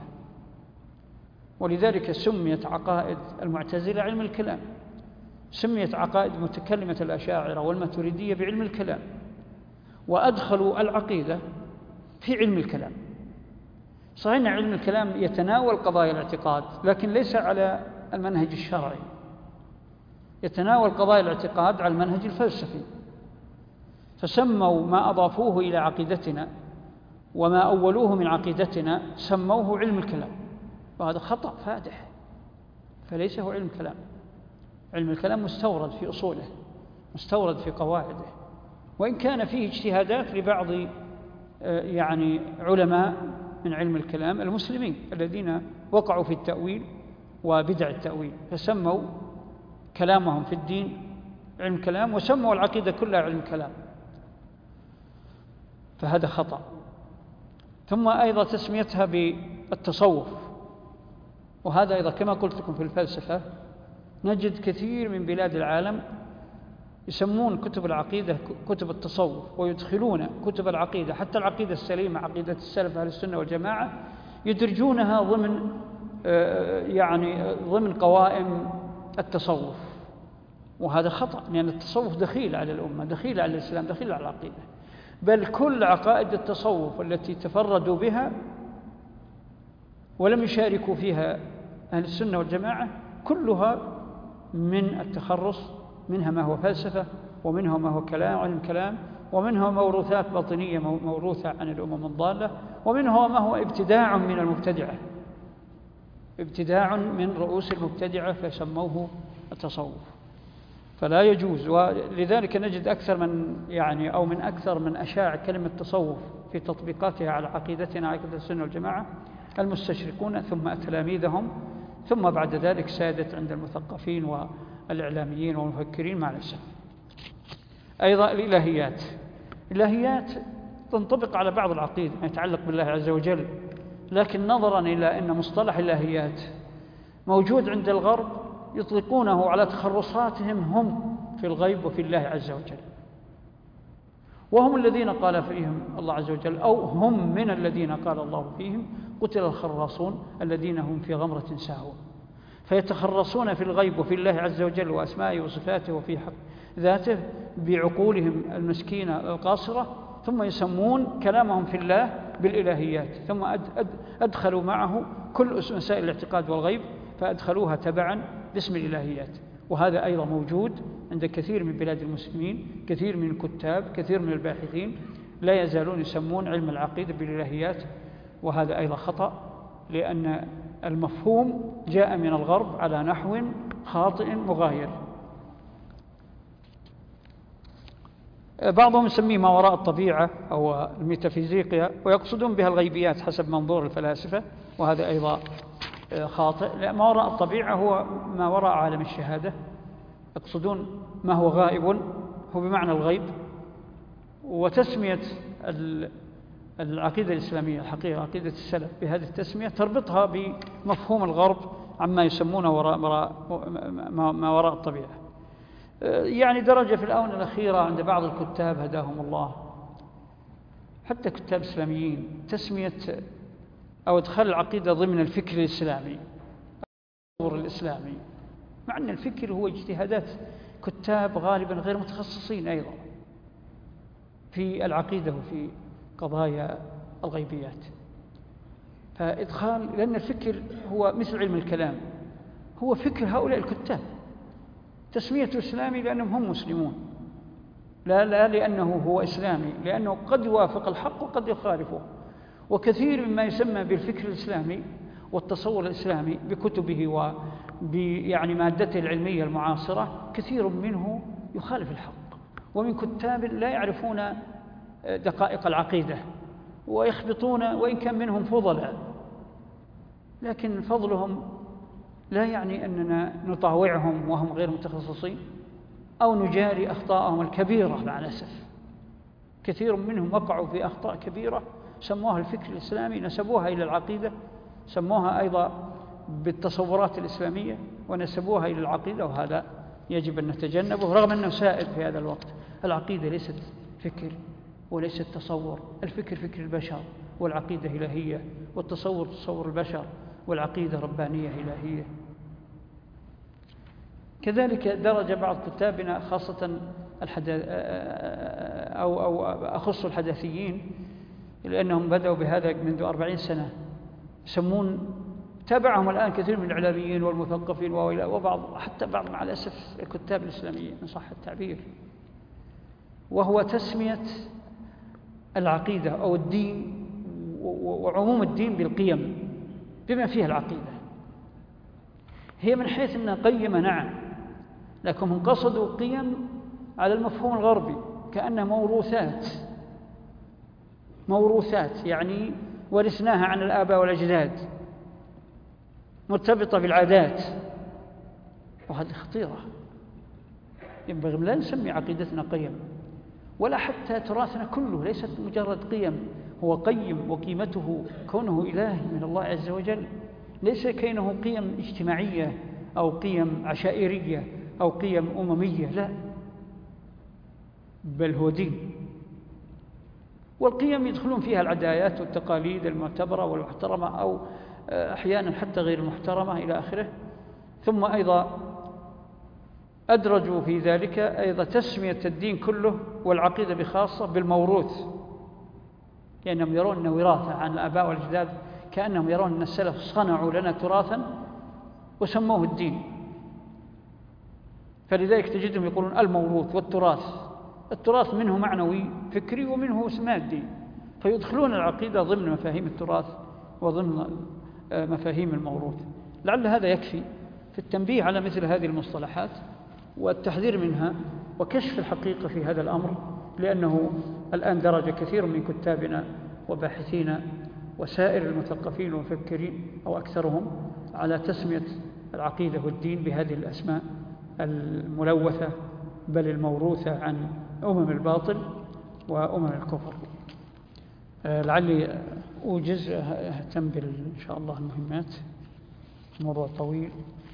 ولذلك سميت عقائد المعتزلة علم الكلام، سميت عقائد متكلمة الأشاعرة والماتريدية بعلم الكلام، وأدخلوا العقيدة في علم الكلام. صحيح أن علم الكلام يتناول قضايا الاعتقاد، لكن ليس على المنهج الشرعي، يتناول قضايا الاعتقاد على المنهج الفلسفي، فسموا ما أضافوه إلى عقيدتنا وما أولوه من عقيدتنا سموه علم الكلام، وهذا خطأ فادح، فليس هو علم كلام. علم الكلام مستورد في أصوله، مستورد في قواعده، وإن كان فيه اجتهادات لبعض يعني علماء من علم الكلام المسلمين الذين وقعوا في التأويل وبدع التأويل، فسموا كلامهم في الدين علم كلام، وسموا العقيدة كلها علم كلام، فهذا خطأ. ثم أيضا تسميتها بالتصوف، وهذا أيضا كما قلت لكم في الفلسفة نجد كثير من بلاد العالم يسمون كتب العقيدة كتب التصوف، ويدخلون كتب العقيدة حتى العقيدة السليمة عقيدة السلف أهل السنة والجماعة يدرجونها ضمن قوائم التصوف، وهذا خطأ، لأن التصوف دخيل على الأمة، دخيل على الإسلام، دخيل على العقيدة، بل كل عقائد التصوف التي تفردوا بها ولم يشاركوا فيها أهل السنة والجماعة كلها من التخرص، منها ما هو فلسفة، ومنها ما هو كلام علم كلام، ومنها موروثات باطنية موروثة عن الأمم الضالة، ومنها ما هو ابتداع من المبتدعة، ابتداع من رؤوس المبتدعة فسموه التصوف، فلا يجوز. ولذلك نجد أكثر من أكثر من أشاع كلمة تصوف في تطبيقاتها على عقيدتنا عقيدة السنة والجماعة المستشرقون، ثم تلاميذهم، ثم بعد ذلك سادت عند المثقفين والإعلاميين والمفكرين مع الأسف. أيضا الإلهيات تنطبق على بعض العقيدة يتعلق بالله عز وجل، لكن نظرا إلى أن مصطلح الإلهيات موجود عند الغرب يطلقونه على تخرصاتهم هم في الغيب وفي الله عز وجل، وهم الذين قال فيهم الله عز وجل، أو هم من الذين قال الله فيهم قتل الخراصون الذين هم في غمرة ساهون، فيتخرصون في الغيب وفي الله عز وجل وأسمائه وصفاته وفي حق ذاته بعقولهم المسكينة القاصرة، ثم يسمون كلامهم في الله بالإلهيات، ثم أدخلوا معه كل مسائل الاعتقاد والغيب فأدخلوها تبعا باسم الإلهيات. وهذا أيضا موجود عند كثير من بلاد المسلمين، كثير من الكتاب، كثير من الباحثين لا يزالون يسمون علم العقيدة بالإلهيات، وهذا أيضا خطأ، لأن المفهوم جاء من الغرب على نحو خاطئ مغاير. بعضهم يسميه ما وراء الطبيعة أو الميتافيزيقيا، ويقصدون بها الغيبيات حسب منظور الفلاسفة، وهذا أيضا خاطئ. لا، ما وراء الطبيعة هو ما وراء عالم الشهادة، يقصدون ما هو غائب هو بمعنى الغيب. وتسمية العقيدة الإسلامية الحقيقة عقيدة السلف بهذه التسمية تربطها بمفهوم الغرب عما يسمونه ما وراء الطبيعة. يعني درجة في الآونة الأخيرة عند بعض الكتاب هداهم الله، حتى كتاب إسلاميين، تسمية أو إدخال العقيدة ضمن الفكر الإسلامي، التصور الإسلامي، مع أن الفكر هو اجتهادات كتاب غالبا غير متخصصين أيضا في العقيدة وفي قضايا الغيبيات. فإدخال، لأن الفكر هو مثل علم الكلام، هو فكر هؤلاء الكتاب، تسميته إسلامي لأنهم هم مسلمون، لا لأنه هو إسلامي، لأنه قد يوافق الحق وقد يخالفه. وكثير مما يسمى بالفكر الإسلامي والتصور الإسلامي بكتبه مادته العلمية المعاصرة كثير منه يخالف الحق، ومن كتاب لا يعرفون دقائق العقيدة ويخبطون، وإن كان منهم فضلاء، لكن فضلهم لا يعني أننا نطاوعهم وهم غير متخصصين أو نجاري أخطاءهم الكبيرة. مع الأسف كثير منهم وقعوا في أخطاء كبيرة سموها الفكر الإسلامي، نسبوها إلى العقيدة، سموها أيضا بالتصورات الإسلامية ونسبوها إلى العقيدة، وهذا يجب أن نتجنبه رغم أنه سائد في هذا الوقت. العقيدة ليست فكر وليست تصور، الفكر فكر البشر، والعقيدة إلهية، والتصور تصور البشر، والعقيدة ربانية إلهية. كذلك درج بعض كتابنا خاصة أو أخص الحداثيين، لأنهم بدأوا بهذا منذ 40 سنة، يسمون تابعهم الآن كثير من الإعلاميين والمثقفين وبعض حتى بعض مع الأسف الكتاب الإسلاميين إن صح التعبير، وهو تسمية العقيدة أو الدين وعموم الدين بالقيم بما فيها العقيدة. هي من حيث أنها قيمة نعم، لكنهم قصدوا قيم على المفهوم الغربي، كأنها موروثات يعني ورثناها عن الآباء والأجداد، مرتبطة بالعادات، وهذه خطيرة. ينبغي لا نسمي عقيدتنا قيم، ولا حتى تراثنا كله ليست مجرد قيم، هو قيم وقيمته كونه إله من الله عز وجل، ليس كونه قيم اجتماعية أو قيم عشائرية أو قيم أممية، لا، بل هو دين. والقيم يدخلون فيها العادات والتقاليد المعتبرة والمحترمة، أو أحيانا حتى غير المحترمة إلى آخره. ثم أيضا أدرجوا في ذلك أيضا تسمية الدين كله والعقيدة بخاصة بالموروث، لأنهم يرون أنه وراثة عن الآباء والأجداد، كأنهم يرون أن السلف صنعوا لنا تراثا وسموه الدين. فلذلك تجدهم يقولون الموروث والتراث. التراث منه معنوي فكري ومنه مادي، فيدخلون العقيدة ضمن مفاهيم التراث وضمن مفاهيم الموروث. لعل هذا يكفي في التنبيه على مثل هذه المصطلحات والتحذير منها وكشف الحقيقة في هذا الأمر، لأنه الآن درج كثير من كتابنا وباحثين وسائر المثقفين والمفكرين أو أكثرهم على تسمية العقيدة والدين بهذه الأسماء الملوثة بل الموروثة عن الباطل وأمم الكفر. لعلي أوجز أهتم إن شاء الله المهمات، موضوع طويل.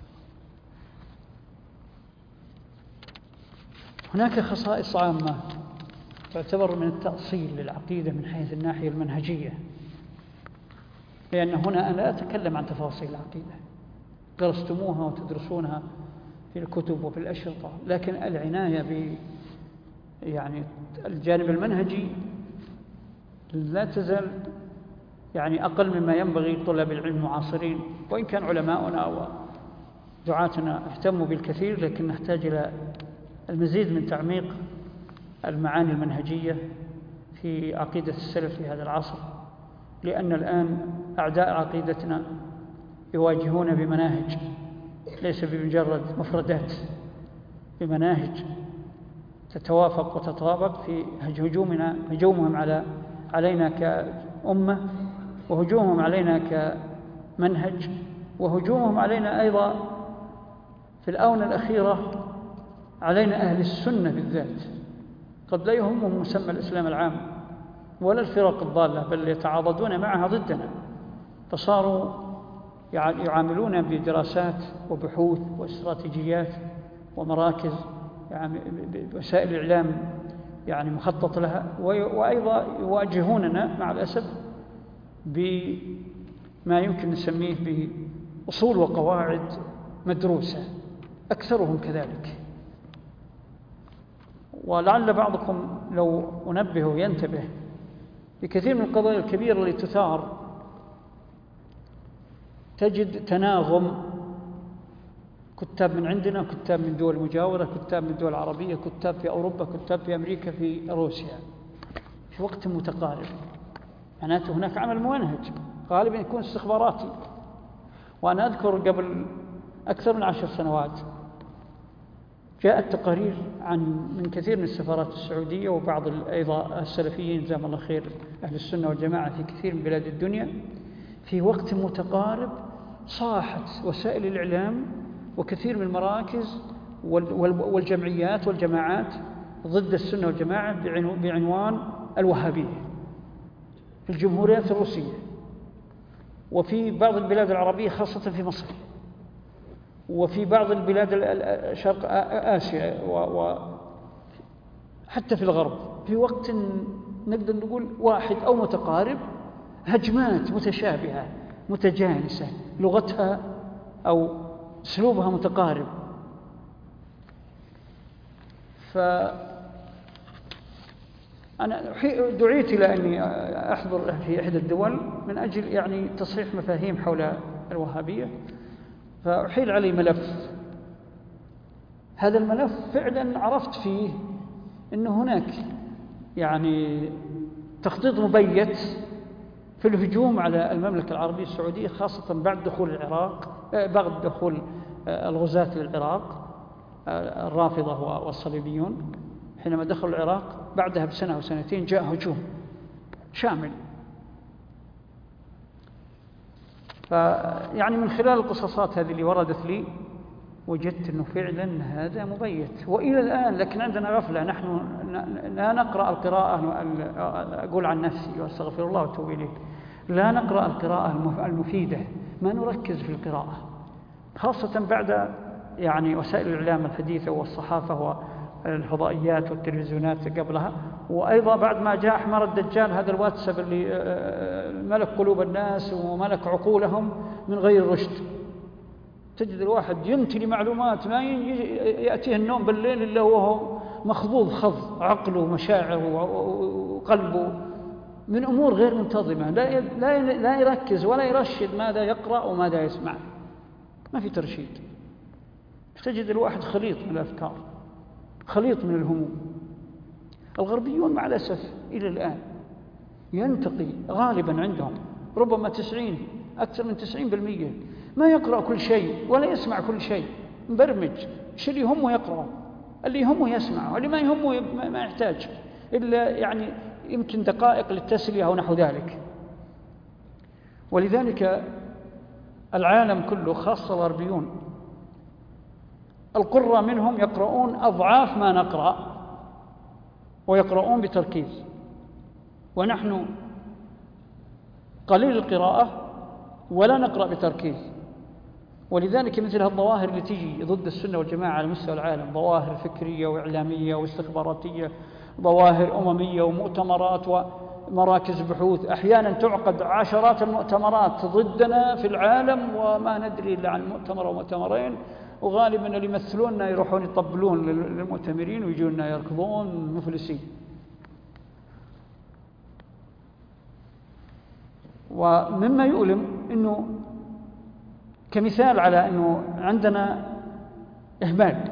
هناك خصائص عامة تعتبر من التأصيل للعقيدة من حيث الناحية المنهجية، لأن هنا أنا لا أتكلم عن تفاصيل العقيدة درستموها وتدرسونها في الكتب وفي الأشرطة، لكن العناية يعني الجانب المنهجي لا تزال يعني أقل مما ينبغي طلاب العلم المعاصرين، وإن كان علماؤنا ودعاتنا اهتموا بالكثير، لكن نحتاج إلى المزيد من تعميق المعاني المنهجية في عقيدة السلف في هذا العصر، لأن الآن أعداء عقيدتنا يواجهون بمناهج ليس بمجرد مفردات، بمناهج تتوافق وتتطابق في هجومهم علينا كأمة، وهجومهم علينا كمنهج، وهجومهم علينا أيضا في الآونة الأخيرة علينا أهل السنة بالذات. قد لا يهمهم مسمى الإسلام العام ولا الفرق الضالة، بل يتعاضدون معها ضدنا، فصاروا يعاملون بدراسات وبحوث واستراتيجيات ومراكز، يعني وسائل الإعلام يعني مخطط لها، وأيضا يواجهوننا مع الأسف بما يمكن نسميه بأصول وقواعد مدروسة، أكثرهم كذلك. ولعل بعضكم لو أنبهه ينتبه بكثير من القضايا الكبيرة التي تثار، تجد تناغم كتاب من عندنا، كتاب من دول مجاورة، كتاب من دول عربية، كتاب في أوروبا، كتاب في أمريكا، في روسيا، في وقت متقارب. معناته هناك عمل ممنهج غالبا يكون استخباراتي. وأنا أذكر قبل أكثر من 10 سنوات جاءت تقارير من كثير من السفارات السعودية وبعض أيضا السلفيين جزاهم الله خير أهل السنة والجماعة في كثير من بلاد الدنيا، في وقت متقارب صاحت وسائل الإعلام وكثير من المراكز والجمعيات والجماعات ضد السنة والجماعة بعنوان الوهابية في الجمهوريات الروسية وفي بعض البلاد العربية خاصة في مصر وفي بعض البلاد شرق آسيا وحتى في الغرب، في وقت نقدر نقول واحد أو متقارب، هجمات متشابهة متجانسة، لغتها أو أسلوبها متقارب. فأنا دعيت إلى أني أحضر في إحدى الدول من أجل يعني تصحيح مفاهيم حول الوهابية، فأحيل علي ملف. هذا الملف فعلا عرفت فيه أن هناك يعني تخطيط مبيت في الهجوم على المملكة العربية السعودية، خاصة بعد دخول العراق، بعد دخول الغزاة للعراق، الرافضة والصليبيون حينما دخلوا العراق بعدها بسنة أو سنتين جاء هجوم شامل. فيعني من خلال القصصات هذه اللي وردت لي وجدت أنه فعلا هذا مبيت وإلى الآن. لكن عندنا غفلة، نحن لا نقرأ القراءة، أقول عن نفسي وأستغفر الله وأتوب إليه، لا نقرأ القراءة المفيدة، ما نركز في القراءة، خاصة بعد يعني وسائل الإعلام الحديثة والصحافة والفضائيات والتلفزيونات قبلها، وأيضا بعد ما جاء حمار الدجال هذا الواتساب اللي ملك قلوب الناس وملك عقولهم من غير رشد. تجد الواحد ينتلي معلومات ما يأتيه النوم بالليل إلا وهو مخضوض خض عقله ومشاعره وقلبه من أمور غير منتظمة، لا يركز ولا يرشد ماذا يقرأ وماذا يسمع، ما في ترشيد. تجد الواحد خليط من الأفكار، خليط من الهموم. الغربيون مع الأسف إلى الآن ينتقي غالبا عندهم ربما 90 أكثر من 90% ما يقرأ كل شيء ولا يسمع كل شيء، مبرمج. شو اللي يهمه يقرأ، اللي يهمه يسمع، واللي ما يهمه ما يحتاج إلا يعني يمكن دقائق للتسلية أو نحو ذلك. ولذلك العالم كله خاصة الغربيون القراء منهم يقرؤون أضعاف ما نقرأ ويقرؤون بتركيز، ونحن قليل القراءة ولا نقرأ بتركيز. ولذلك مثل هالظواهر اللي تجي ضد السنة والجماعة على مستوى العالم، ظواهر فكرية وإعلامية واستخباراتية، ظواهر أممية ومؤتمرات ومراكز بحوث، أحيانا تعقد عشرات المؤتمرات ضدنا في العالم وما ندري إلا عن مؤتمر أو مؤتمرين، وغالبا اللي يمثلوننا يروحون يطبلون للمؤتمرين ويجونا يركضون مفلسين. ومما يؤلم أنه كمثال على أنه عندنا إهمال،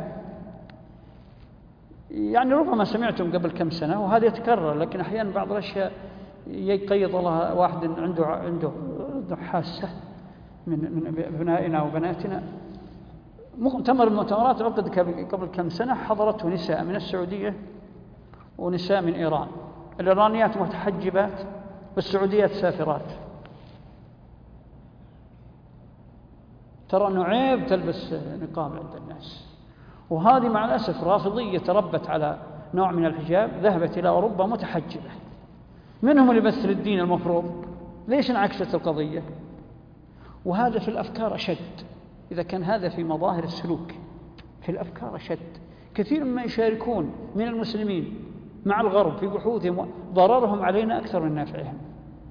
يعني ربما سمعتم قبل كم سنة وهذا يتكرر، لكن أحيانا بعض الأشياء يقيض الله واحد عنده حاسة من أبنائنا وبناتنا. مؤتمر المؤتمرات عقد قبل كم سنة، حضرته نساء من السعودية ونساء من إيران، الإيرانيات متحجبات والسعوديات سافرات. ترى أنه عيب تلبس نقاب عند الناس، وهذه مع الأسف رافضية تربت على نوع من الحجاب، ذهبت إلى أوروبا متحجبة، منهم اللي يمثل الدين المفروض. ليش انعكست القضية؟ وهذا في الأفكار أشد. إذا كان هذا في مظاهر السلوك، في الأفكار أشد. كثير مما يشاركون من المسلمين مع الغرب في بحوثهم ضررهم علينا أكثر من نافعهم،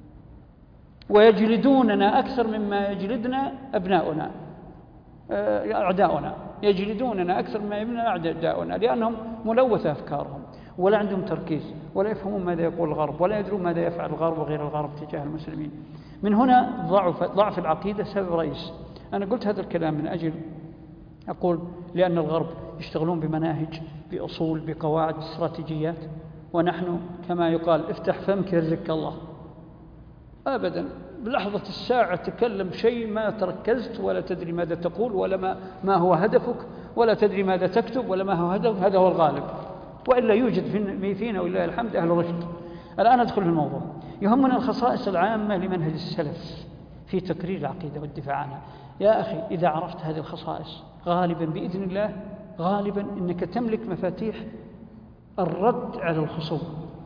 ويجلدوننا أكثر مما يجلدنا أبناؤنا أعداؤنا، يجلدوننا أكثر مما يبنى أعداؤنا، لأنهم ملوثة أفكارهم ولا عندهم تركيز ولا يفهمون ماذا يقول الغرب ولا يدرون ماذا يفعل الغرب وغير الغرب تجاه المسلمين. من هنا ضعف العقيدة سبب رئيس. أنا قلت هذا الكلام من أجل أقول لأن الغرب يشتغلون بمناهج، بأصول، بقواعد، استراتيجيات، ونحن كما يقال افتح فمك يرزقك الله. أبدا، بلحظة الساعة تكلم شيء ما تركزت ولا تدري ماذا تقول ولا ما هو هدفك ولا تدري ماذا تكتب ولا ما هو هدف. هذا هو الغالب، وإلا يوجد فينا ولله الحمد أهل رشد. الآن أدخل في الموضوع. يهمنا الخصائص العامة لمنهج السلف في تقرير العقيدة والدفاع عنها. يا أخي، إذا عرفت هذه الخصائص غالبا بإذن الله غالبا إنك تملك مفاتيح الرد على الخصوم،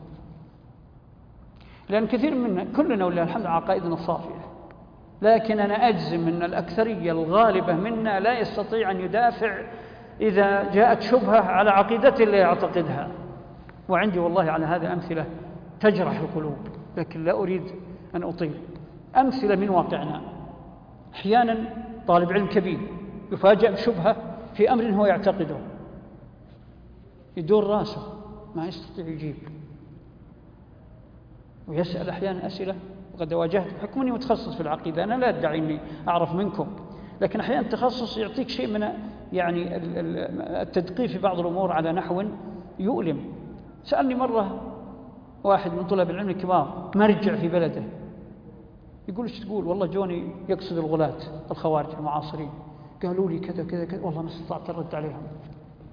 لأن كثير منا كلنا ولله الحمد عقائدنا الصافية، لكن أنا أجزم أن الأكثرية الغالبة منا لا يستطيع أن يدافع إذا جاءت شبهة على عقيدته اللي يعتقدها. وعندي والله على هذا أمثلة تجرح القلوب، لكن لا أريد أن أطيل. أمثلة من واقعنا. أحيانا طالب علم كبير يفاجأ بشبهة في أمر هو يعتقده، يدور راسه ما يستطيع يجيب، ويسأل أحيانا أسئلة. وقد واجهت بحكم أني متخصص في العقيدة، أنا لا أدعي أني أعرف منكم، لكن أحيانا التخصص يعطيك شيء من يعني التدقيق في بعض الأمور على نحو يؤلم. سألني مرة واحد من طلاب العلم الكبار مرجع في بلده، يقول ايش تقول؟ والله جوني يقصد الغلاة الخوارج المعاصرين، قالوا لي كذا كذا كذا، والله ما استطعت الرد عليهم.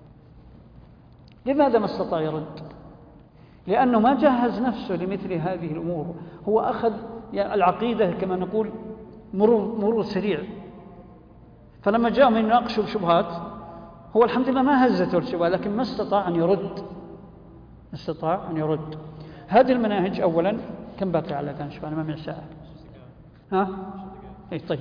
لماذا ما استطاع يرد؟ لأنه ما جهز نفسه لمثل هذه الأمور. هو أخذ العقيدة كما نقول مرور سريع، فلما جاءهم يناقشوا بشبهات هو الحمد لله ما هزته الشبهات، لكن ما استطاع أن يرد. هذه المناهج أولا. كم باقي على الآن؟ شوف أنا ما معي ساعة. ها؟ إيه طيب.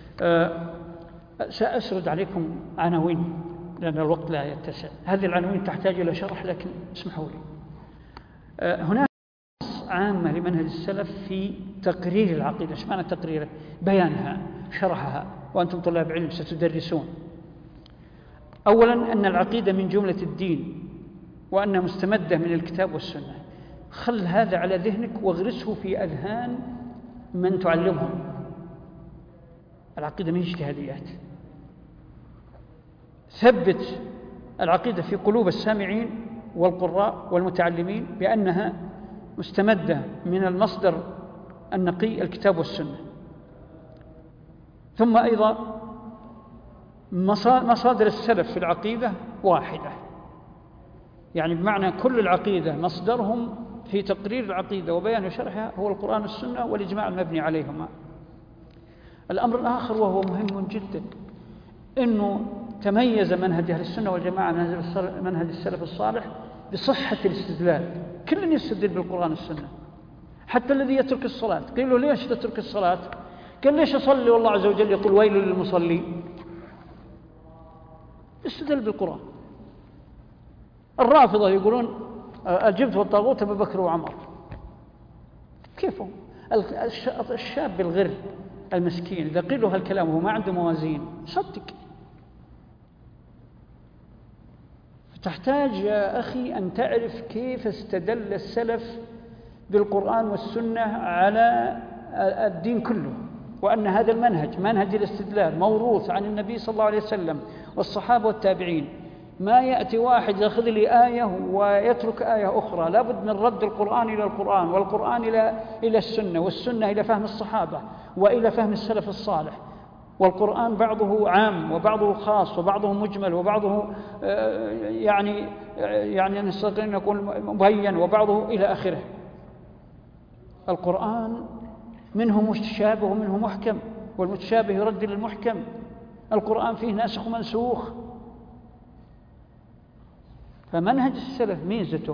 سأسرد عليكم عناوين لأن الوقت لا يتسع. هذه العناوين تحتاج إلى شرح، لكن اسمحوا لي. هناك عامة لمنهج السلف في تقرير العقيدة. ايش معنى تقريره؟ بيانها، شرحها، وأنتم طلاب علم ستدرسون. أولا أن العقيدة من جملة الدين، وأنها مستمدة من الكتاب والسنة. خل هذا على ذهنك واغرسه في أذهان من تعلمهم. العقيدة من اجتهاديات. ثبت العقيدة في قلوب السامعين والقراء والمتعلمين بأنها مستمدة من المصدر النقي الكتاب والسنة. ثم أيضا مصادر السلف في العقيدة واحدة، يعني بمعنى كل العقيدة مصدرهم في تقرير العقيدة وبيان وشرحها هو القرآن والسنة والإجماع المبني عليهما. الأمر الآخر وهو مهم جدا، أنه تميز منهج أهل السنة والجماعة منهج السلف الصالح بصحة الاستدلال. كل يستدل بالقرآن والسنة، حتى الذي يترك الصلاة. قيل له ليش تترك الصلاة؟ قال ليش أصلي والله عز وجل يقول ويل للمصلين؟ استدل بالقرآن. الرافضة يقولون الجبت والطاغوت أبو بكر وعمر. كيف الشاب الغر المسكين إذا قيل له هالكلام وهو ما عنده موازين صدق. تحتاج يا أخي أن تعرف كيف استدل السلف بالقرآن والسنة على الدين كله، وأن هذا المنهج منهج الاستدلال موروث عن النبي صلى الله عليه وسلم والصحابة والتابعين. ما يأتي واحد يأخذ لي آية ويترك آية أخرى. لابد من رد القرآن إلى القرآن، والقرآن إلى السنة، والسنة إلى فهم الصحابة وإلى فهم السلف الصالح. والقرآن بعضه عام وبعضه خاص وبعضه مجمل وبعضه يعني نستطيع أن يكون مبين وبعضه إلى آخره. القرآن منه متشابه ومنه محكم، والمتشابه يرد للمحكم. القرآن فيه ناسخ ومنسوخ. فمنهج السلف ميزته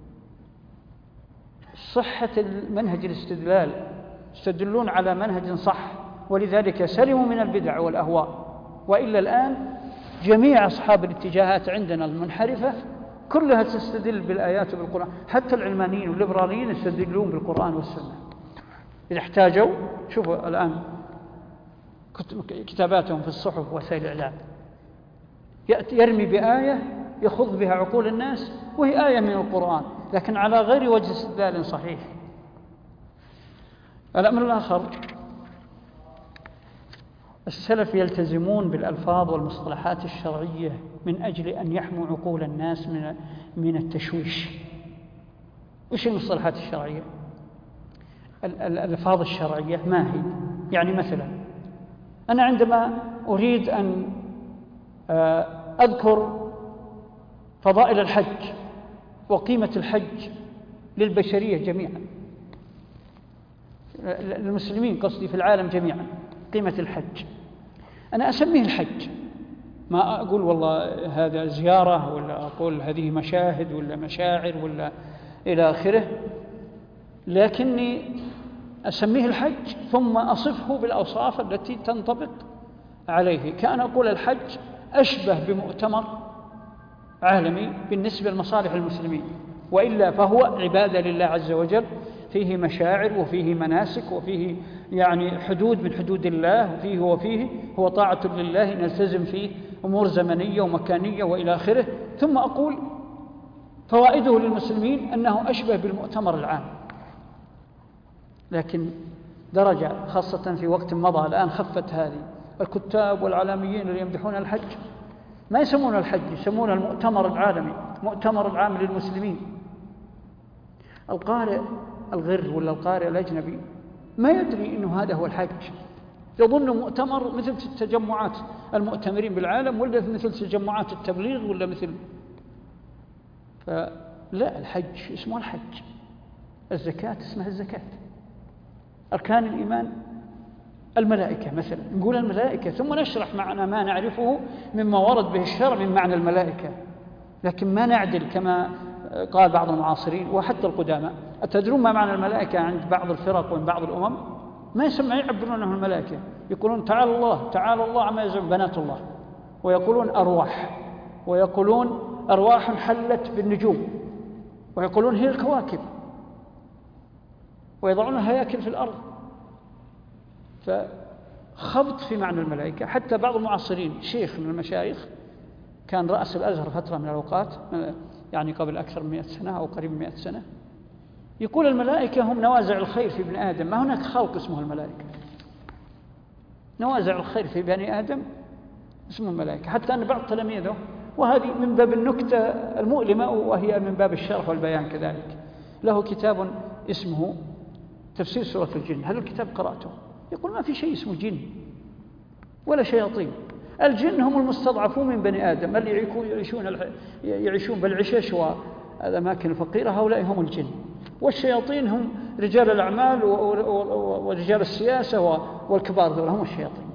صحة منهج الاستدلال، يستدلون على منهج صح، ولذلك سلموا من البدع والأهواء. وإلا الآن جميع أصحاب الاتجاهات عندنا المنحرفة كلها تستدل بالآيات وبالقرآن. حتى العلمانيين والليبراليين يستدلون بالقرآن والسنة إذا احتاجوا. شوفوا الآن كتاباتهم في الصحف وسائل الإعلام، يرمي بآية يخض بها عقول الناس وهي آية من القرآن، لكن على غير وجه استدلال صحيح. الأمر الآخر، السلف يلتزمون بالألفاظ والمصطلحات الشرعية من أجل أن يحموا عقول الناس من التشويش. وش المصطلحات الشرعية؟ الألفاظ الشرعية ما هي؟ يعني مثلا أنا عندما أريد أن أذكر فضائل الحج وقيمة الحج للبشرية جميعا، للمسلمين قصدي في العالم جميعا، قيمة الحج، أنا أسميه الحج. ما أقول والله هذا زيارة، ولا أقول هذه مشاهد ولا مشاعر ولا إلى آخره، لكني أسميه الحج ثم أصفه بالأوصاف التي تنطبق عليه. كأن أقول الحج أشبه بمؤتمر عالمي بالنسبة لمصالح المسلمين، وإلا فهو عبادة لله عز وجل، فيه مشاعر وفيه مناسك وفيه يعني حدود من حدود الله، وفيه هو طاعة لله نلتزم فيه أمور زمنية ومكانية وإلى آخره. ثم أقول فوائده للمسلمين أنه أشبه بالمؤتمر العام. لكن درجة خاصة في وقت مضى، الآن خفت هذه. الكتاب والعالميين اللي يمدحون الحج ما يسمون الحج، يسمون المؤتمر العالمي، مؤتمر العام للمسلمين. القارئ الغر ولا القارئ الأجنبي ما يدري أنه هذا هو الحج، يظن مؤتمر مثل تجمعات المؤتمرين بالعالم، ولا مثل تجمعات التبليغ، ولا مثل. فلا، الحج اسمه الحج، الزكاة اسمها الزكاة، أركان الإيمان الملائكة مثلا، نقول الملائكة ثم نشرح معنى ما نعرفه مما ورد به الشرع من معنى الملائكة، لكن ما نعدل كما قال بعض المعاصرين وحتى القدامى. أتدرون ما معنى الملائكة عند بعض الفرق ومن بعض الأمم؟ ما يعبرونهم الملائكة، يقولون تعالى الله، تعالى الله عما يزعم بنات الله، ويقولون أرواح، ويقولون أرواح حلت بالنجوم، ويقولون هي الكواكب، ويضعون هياكل في الأرض. فخبط في معنى الملائكة. حتى بعض المعاصرين، شيخ من المشايخ كان رأس الأزهر فترة من الأوقات، يعني قبل أكثر من 100 سنة أو قريب من 100 سنة، يقول الملائكة هم نوازع الخير في ابن آدم، ما هناك خلق اسمه الملائكة، نوازع الخير في بني آدم اسمه الملائكة. حتى أن بعض تلاميذه، وهذه من باب النكتة المؤلمة وهي من باب الشرح والبيان كذلك، له كتاب اسمه تفسير سورة الجن، هذا الكتاب قرأته، يقول ما في شيء اسمه جن ولا شياطين، الجن هم المستضعفون من بني آدم اللي يعيشون بالعشش والأماكن الفقيرة، هؤلاء هم الجن، والشياطين هم رجال الأعمال ورجال السياسة والكبار، دول هم الشياطين.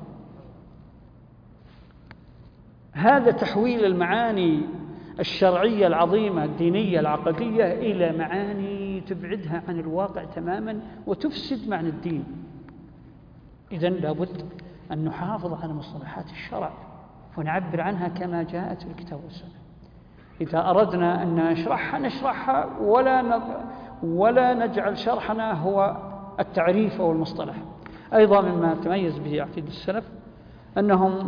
هذا تحويل المعاني الشرعية العظيمة الدينية العقدية إلى معاني تبعدها عن الواقع تماما وتفسد معنى الدين. إذن لابد أن نحافظ على مصطلحات الشرع ونعبر عنها كما جاءت في الكتاب والسنة. إذا أردنا أن نشرحها ولا نجعل شرحنا هو التعريف أو المصطلح. أيضا مما تميز به عقيدة السلف أنهم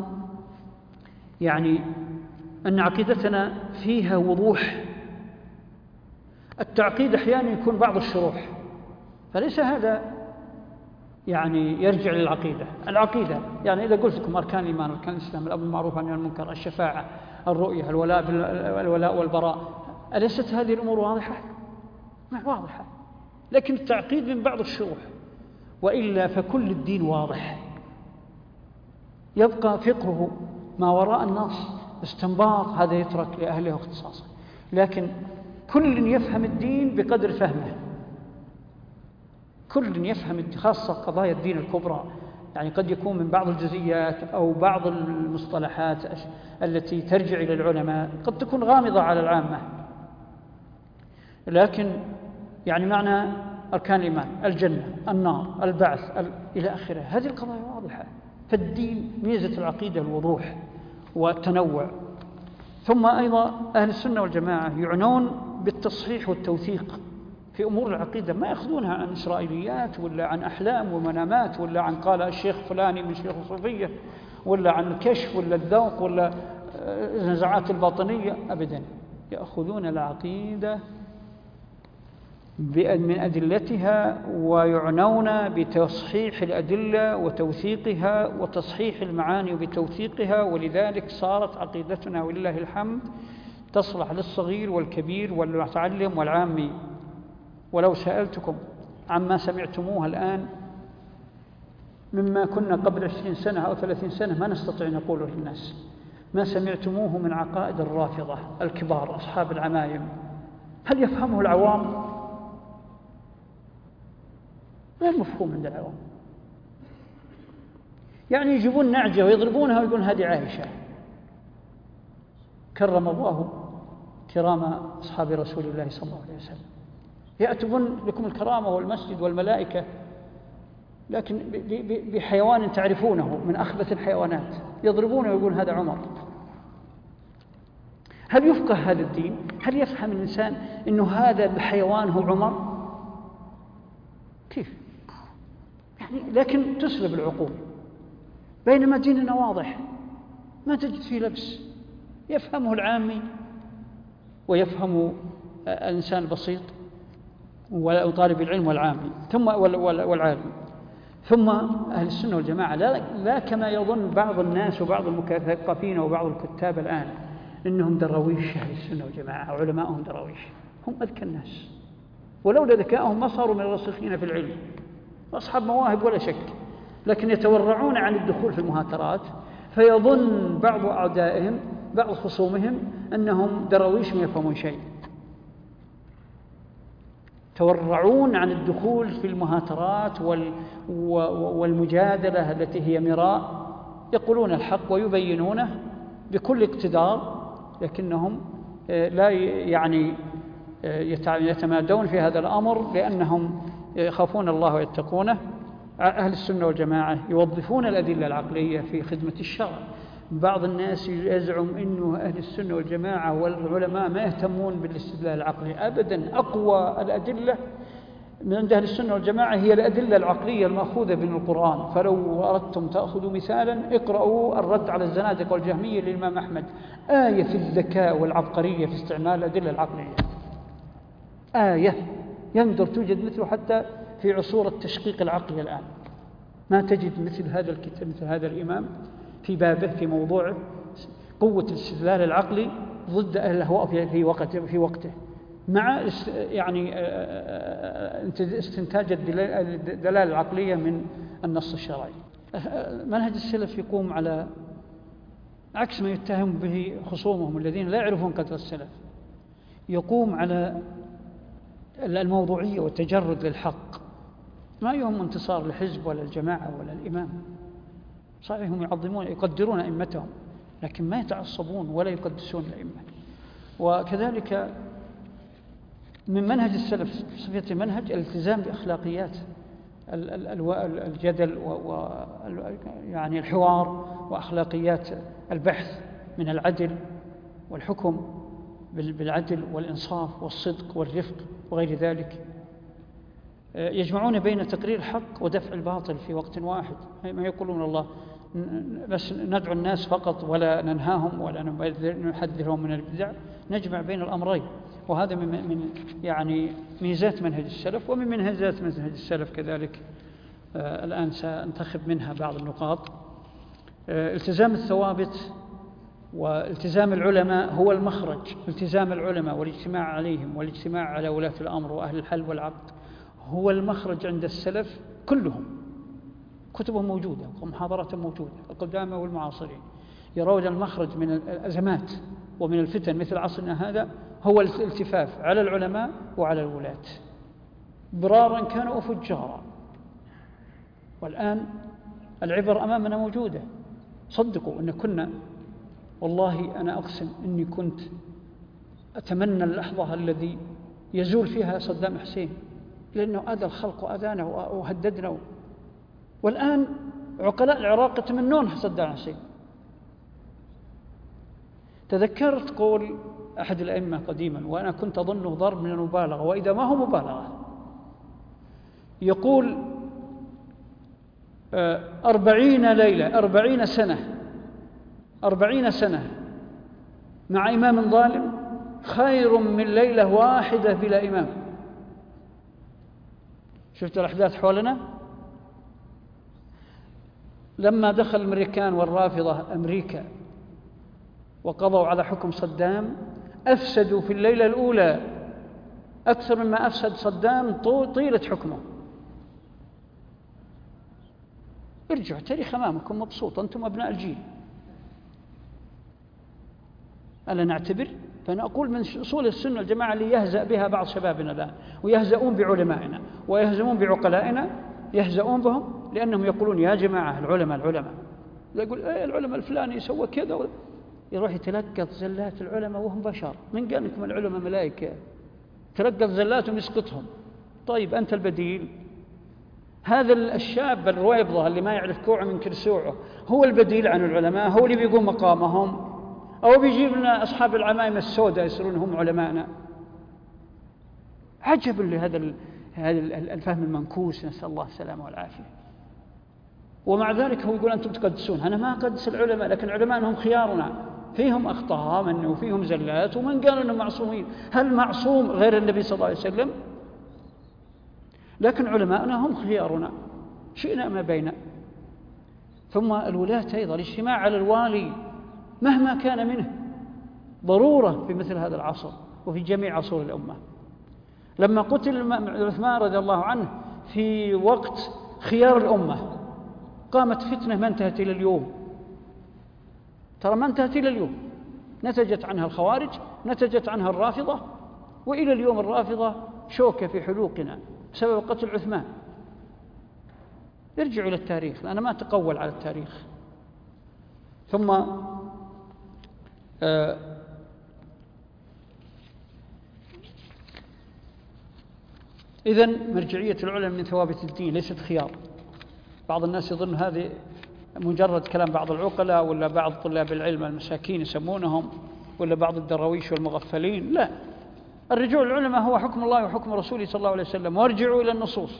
أن عقيدتنا فيها وضوح. التعقيد أحيانا يكون بعض الشروح، فليس هذا يرجع للعقيدة. العقيدة إذا قلت لكم أركان الإيمان، أركان الإسلام، الأمر بالمعروف والنهي عن المنكر، الشفاعة، الرؤية، الولاء والبراء، أليست هذه الأمور واضحة؟ واضحة، لكن التعقيد من بعض الشروح، وإلا فكل الدين واضح، يبقى فقهه ما وراء النص، استنباط هذا يترك لأهله واختصاصه، لكن كل يفهم الدين بقدر فهمه، كل يفهم خاصة قضايا الدين الكبرى. قد يكون من بعض الجزئيات أو بعض المصطلحات التي ترجع إلى العلماء قد تكون غامضة على العامة، لكن معنى أركان الإيمان، الجنة، النار، البعث، إلى آخره، هذه القضايا واضحة. فالدين ميزة العقيدة الوضوح والتنوع. ثم أيضا أهل السنة والجماعة يعنون بالتصحيح والتوثيق في أمور العقيدة، ما يأخذونها عن إسرائيليات ولا عن أحلام ومنامات ولا عن قال الشيخ فلاني من شيخ الصوفية ولا عن الكشف ولا الذوق ولا النزعات الباطنية، أبدا، يأخذون العقيدة من أدلتها ويعنون بتصحيح الأدلة وتوثيقها وتصحيح المعاني بتوثيقها. ولذلك صارت عقيدتنا ولله الحمد تصلح للصغير والكبير والمتعلم والعامي. ولو سألتكم عما سمعتموها الآن مما كنا قبل 20 سنة أو 30 سنة ما نستطيع نقوله للناس، ما سمعتموه من عقائد الرافضة الكبار أصحاب العمايم، هل يفهمه العوام؟ غير مفهوم عند العوام. يجيبون نعجة ويضربونها ويقولون هذه عائشة، كرم الله كرام أصحاب رسول الله صلى الله عليه وسلم، يأتون لكم الكرامة والمسجد والملائكة، لكن بحيوان تعرفونه من أخبث الحيوانات يضربونه ويقول هذا عمر. هل يفقه هذا الدين؟ هل يفهم الإنسان أنه هذا الحيوان هو عمر؟ كيف؟ لكن تسلب العقول، بينما ديننا واضح ما تجد فيه لبس، يفهمه العامي ويفهم الإنسان البسيط وطالب العلم والعامي ثم والعالم. ثم أهل السنة والجماعة لا كما يظن بعض الناس وبعض المثقفين وبعض الكتاب الآن إنهم دراويش. أهل السنة والجماعة علماءهم دراويش، هم أذكى الناس، ولولا ذكائهم ما صاروا من الراسخين في العلم، أصحاب مواهب ولا شك، لكن يتورعون عن الدخول في المهاترات، فيظن بعض أعدائهم بعض خصومهم أنهم دراويش ما يفهمون شيء. تورعون عن الدخول في المهاترات والمجادلة التي هي مراء، يقولون الحق ويبينونه بكل اقتدار، لكنهم لا يعني يتمادون في هذا الأمر لأنهم يخافون الله ويتقونه. أهل السنة والجماعة يوظفون الأدلة العقلية في خدمة الشرع. بعض الناس يزعم أنه أهل السنة والجماعة والعلماء ما يهتمون بالاستدلال العقلي، أبدا. أقوى الأدلة من عند أهل السنة والجماعة هي الأدلة العقلية المأخوذة من القرآن. فلو أردتم تأخذوا مثالا، اقرأوا الرد على الزنادقة والجهمية للإمام أحمد، آية في الذكاء والعبقرية في استعمال الأدلة العقلية، آية يندر توجد مثله حتى في عصور التشقيق العقلي الآن. ما تجد مثل هذا الكتاب، مثل هذا الإمام في بابه، في موضوعه، قوة الاستدلال العقلي ضد أهل الأهواء في وقته، مع يعني استنتاج الدلالة العقلية من النص الشرعي. منهج السلف يقوم على عكس ما يتهم به خصومهم الذين لا يعرفون قدر السلف، يقوم على الموضوعية والتجرد للحق. ما يهم انتصار الحزب ولا الجماعة ولا الإمام، صحيح هم يعظمون يقدرون أئمتهم، لكن ما يتعصبون ولا يقدسون الأئمة. وكذلك من منهج السلف صفة المنهج الالتزام بأخلاقيات الجدل يعني الحوار، وأخلاقيات البحث من العدل والحكم بالعدل والإنصاف والصدق والرفق وغير ذلك. يجمعون بين تقرير الحق ودفع الباطل في وقت واحد. ما يقولون الله بس ندعو الناس فقط ولا ننهاهم ولا نحذرهم من البدع، نجمع بين الأمرين. وهذا من يعني ميزات منهج السلف. ومن ميزات منهج السلف كذلك الآن سأنتخب منها بعض النقاط. التزام الثوابت والتزام العلماء هو المخرج. التزام العلماء والاجتماع عليهم والاجتماع على ولاة الأمر وأهل الحل والعقد هو المخرج عند السلف كلهم. كتبهم موجودة ومحاضراتهم موجودة، القدامى والمعاصرين يرون المخرج من الأزمات ومن الفتن مثل عصرنا هذا هو الالتفاف على العلماء وعلى الولاة، برارا كانوا أو فجارا. والآن العبر أمامنا موجودة. صدقوا أن كنا، والله أنا أقسم أني كنت أتمنى اللحظة الذي يزول فيها صدام حسين، لأنه أذى الخلق وأذانا وهددنا. والآن عقلاء العراق يتمنون صدام حسين. تذكرت قول أحد الأئمة قديما، وأنا كنت أظنه ضرب من المبالغة، وإذا ما هو مبالغة، يقول 40 ليلة 40 سنة مع إمام ظالم خير من ليلة واحدة بلا إمام. شفت الأحداث حولنا؟ لما دخل الأمريكان والرافضة أمريكا وقضوا على حكم صدام، أفسدوا في الليلة الأولى أكثر مما أفسد صدام طيلة حكمه. ارجعوا التاريخ أمامكم مبسوط، أنتم أبناء الجيل. ألا نعتبر؟ فأنا أقول من أصول السنة والجماعة اللي يهزأ بها بعض شبابنا الآن، ويهزؤون بعلمائنا ويهزؤون بعقلائنا، يهزؤون بهم لأنهم يقولون يا جماعة العلماء. لا يقول العلماء الفلاني يسوى كذا، يروح يتلقط زلات العلماء وهم بشر. من قال لكم العلماء ملائكة؟ تلقط زلاتهم يسقطهم. طيب أنت البديل. هذا الشاب الرويبضة اللي ما يعرف كوعه من كرسوعه هو البديل عن العلماء، هو اللي بيقوم مقامهم، أو بيجيب لنا أصحاب العمائم السوداء يصيرون هم علماءنا. عجب لهذا الفهم المنكوس، نسأل الله السلامة والعافية. ومع ذلك هو يقول أنتم تقدسون. أنا ما أقدس العلماء، لكن علماء هم خيارنا، فيهم أخطاء وفيهم زلات، ومن قالوا أنهم معصومين؟ هل معصوم غير النبي صلى الله عليه وسلم؟ لكن علماءنا هم خيارنا شئنا ما بينا. ثم الولاة أيضا، الاجتماع على الوالي مهما كان منه ضرورة في مثل هذا العصر وفي جميع عصور الأمة. لما قتل عثمان رضي الله عنه في وقت خيار الأمة، قامت فتنة ما انتهت إلى اليوم. ترى ما انتهت إلى اليوم، نتجت عنها الخوارج، نتجت عنها الرافضة، وإلى اليوم الرافضة شوكة في حلوقنا بسبب قتل عثمان. ارجعوا إلى التاريخ، أنا ما أتقول على التاريخ. ثم إذن مرجعية العلماء من ثوابت الدين ليست خيار. بعض الناس يظن هذه مجرد كلام بعض العقلاء ولا بعض طلاب العلم المساكين يسمونهم ولا بعض الدراويش والمغفلين. لا، الرجوع للعلماء هو حكم الله وحكم رسوله صلى الله عليه وسلم، وارجعوا إلى النصوص.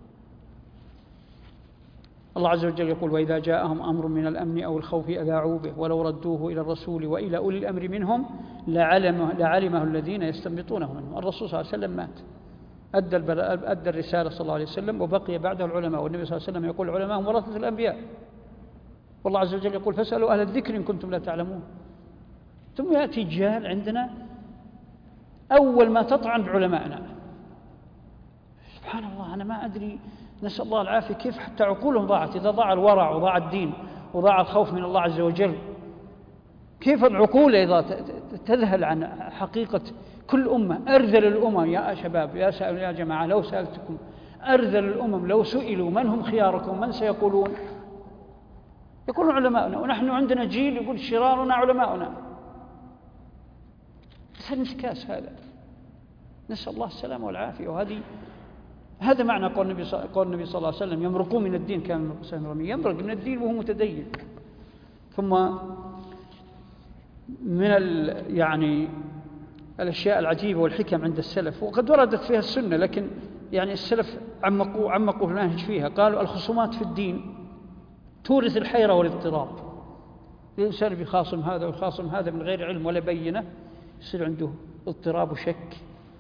الله عز وجل يقول: وإذا جاءهم أمر من الأمن أو الخوف أذاعوا به ولو ردوه إلى الرسول وإلى أولي الأمر منهم لعلمه الذين يستنبطونه منهم. الرسول صلى الله عليه وسلم مات، أدى الرسالة صلى الله عليه وسلم، وبقي بعده العلماء، والنبي صلى الله عليه وسلم يقول: العلماء هم ورثة الأنبياء. والله عز وجل يقول: فاسألوا أهل الذكر إن كنتم لا تعلمون. ثم يأتي جهل عندنا أول ما تطعن بعلمائنا. سبحان الله، أنا ما أدري، نسأل الله العافية، كيف حتى عقولهم ضاعت. إذا ضاع الورع وضاع الدين وضاع الخوف من الله عز وجل، كيف العقول إذا تذهل عن حقيقة كل أمة؟ أرذل الأمم يا شباب، يا جماعة، لو سألتكم أرذل الأمم لو سئلوا من هم خياركم من سيقولون؟ يقولون علماؤنا. ونحن عندنا جيل يقول شرارنا علماؤنا. بس الانتكاس هذا، نسأل الله السلامة والعافية. هذا معنى قول النبي صلى الله عليه وسلم: يمرقون من الدين كان من قسم رمي. يمرق من الدين وهو متدين. ثم من يعني الأشياء العجيبة والحكم عند السلف، وقد وردت فيها السنة، لكن يعني السلف عمقوا المنهج فيها. قالوا: الخصومات في الدين تورث الحيرة والاضطراب. الإنسان بيخاصم هذا ويخاصم هذا من غير علم ولا بينة، يصير عنده اضطراب وشك،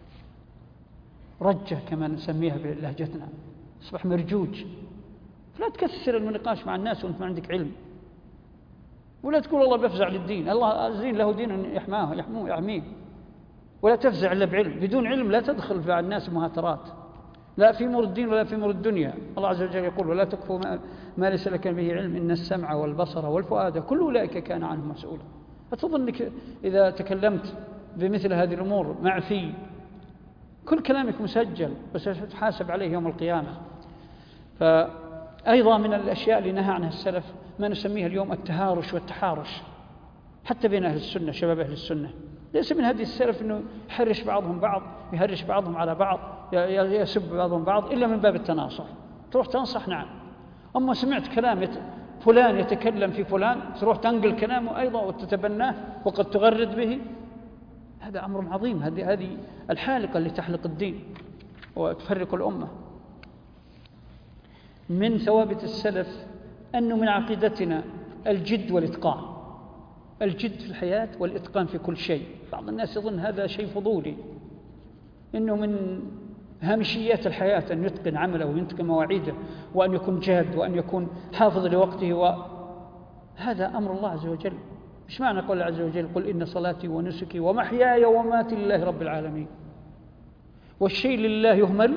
رجة كما نسميها بلهجتنا، أصبح مرجوج. فلا تكثر النقاش مع الناس وأنت ما عندك علم، ولا تقول الله بفزع للدين. الله الدين له دين يحميه، ولا تفزع إلا بعلم. بدون علم لا تدخل مع الناس مهاترات، لا في أمور الدين ولا في أمور الدنيا. الله عز وجل يقول: ولا تكفوا ما ليس لك به علم إن السمع والبصر والفؤاد كل أولئك كان عنه مسؤولا. أتظنك إذا تكلمت بمثل هذه الأمور معفي؟ كل كلامك مسجل وستحاسب عليه يوم القيامة. فأيضا من الأشياء اللي نهى عنها السلف ما نسميها اليوم التهارش والتحارش، حتى بين أهل السنة، شباب أهل السنة. ليس من هدي السلف أنه يحرش بعضهم بعض، يهرش بعضهم على بعض، يسب بعضهم بعض، إلا من باب التناصح. تروح تنصح، نعم. أما سمعت كلام فلان يتكلم في فلان، تروح تنقل كلامه أيضا وتتبناه وقد تغرد به، هذا أمر عظيم. هذه الحالقة اللي تحلق الدين وتفرق الأمة. من ثوابت السلف أنه من عقيدتنا الجد والإتقان، الجد في الحياة والإتقان في كل شيء. بعض الناس يظن هذا شيء فضولي، إنه من هامشيات الحياة أن يتقن عمله ويتقن مواعيده وأن يكون جاد وأن يكون حافظ لوقته، وهذا أمر الله عز وجل. مش معنى قول الله عز وجل: قل إن صلاتي ونسكي ومحياي ومماتي لله رب العالمين. والشيء لله يهمل،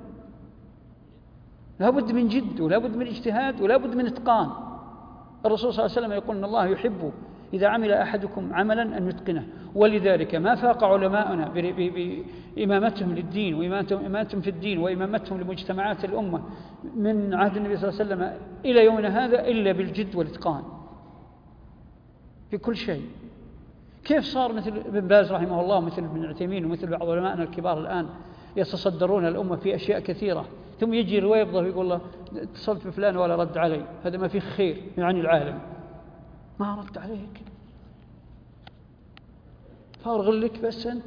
لا بد من جد ولا بد من اجتهاد ولا بد من إتقان. الرسول صلى الله عليه وسلم يقول: إن الله يحب إذا عمل أحدكم عملا أن يتقنه. ولذلك ما فاق علماؤنا بإمامتهم للدين وإمامتهم في الدين وإمامتهم لمجتمعات الأمة من عهد النبي صلى الله عليه وسلم إلى يومنا هذا إلا بالجد والإتقان في كل شيء. كيف صار مثل ابن باز رحمه الله ومثل ابن عثيمين ومثل بعض علمائنا الكبار الآن يتصدرون الأمة في أشياء كثيرة، ثم يجي رويبضة ويقول الله اتصلت بفلان ولا رد علي، هذا ما فيه خير يعني العالم، ما رد عليك، فارغ لك بس أنت.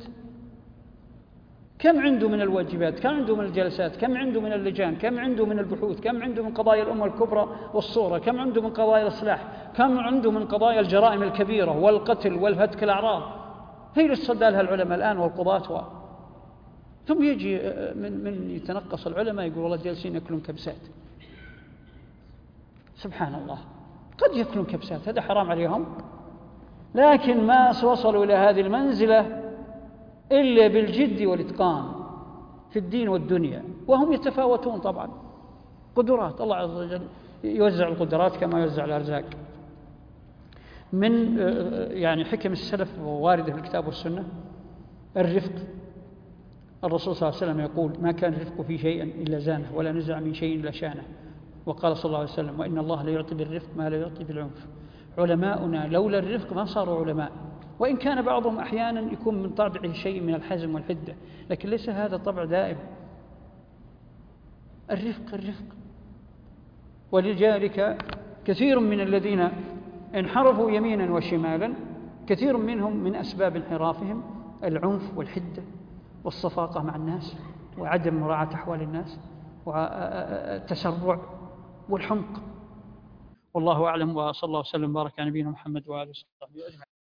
كم عنده من الواجبات، كم عنده من الجلسات، كم عنده من اللجان، كم عنده من البحوث، كم عنده من قضايا الأمة الكبرى والصورة، كم عنده من قضايا الإصلاح، كم عنده من قضايا الجرائم الكبيرة والقتل والفتك الأعراض. هي اللي تصدى لها العلماء الآن والقضاة ثم يجي من يتنقص العلماء يقول والله جالسين يأكلون كبسات. سبحان الله، قد يأكلون كبسات، هذا حرام عليهم، لكن ما وصلوا إلى هذه المنزلة إلا بالجد والإتقان في الدين والدنيا، وهم يتفاوتون طبعا قدرات. الله عز وجل يوزع القدرات كما يوزع الأرزاق. من يعني حكم السلف واردة في الكتاب والسنة الرفق الرسول صلى الله عليه وسلم يقول: ما كان الرفق في شيء إلا زانه، ولا نزع من شيء إلا شانه. وقال صلى الله عليه وسلم: وإن الله لا يعطي بالرفق ما لا يعطي بالعنف. علماؤنا لولا الرفق ما صاروا علماء، وإن كان بعضهم أحيانا يكون من طبعه شيء من الحزم والحدة، لكن ليس هذا طبع دائم. الرفق. ولذلك كثير من الذين انحرفوا يمينا وشمالا، كثير منهم من أسباب انحرافهم العنف والحدة والصفاقة مع الناس، وعدم مراعاة أحوال الناس، والتسرع والحمق. والله أعلم، وصلى الله وسلم وبارك على نبينا محمد وآله وصحبه أجمعين.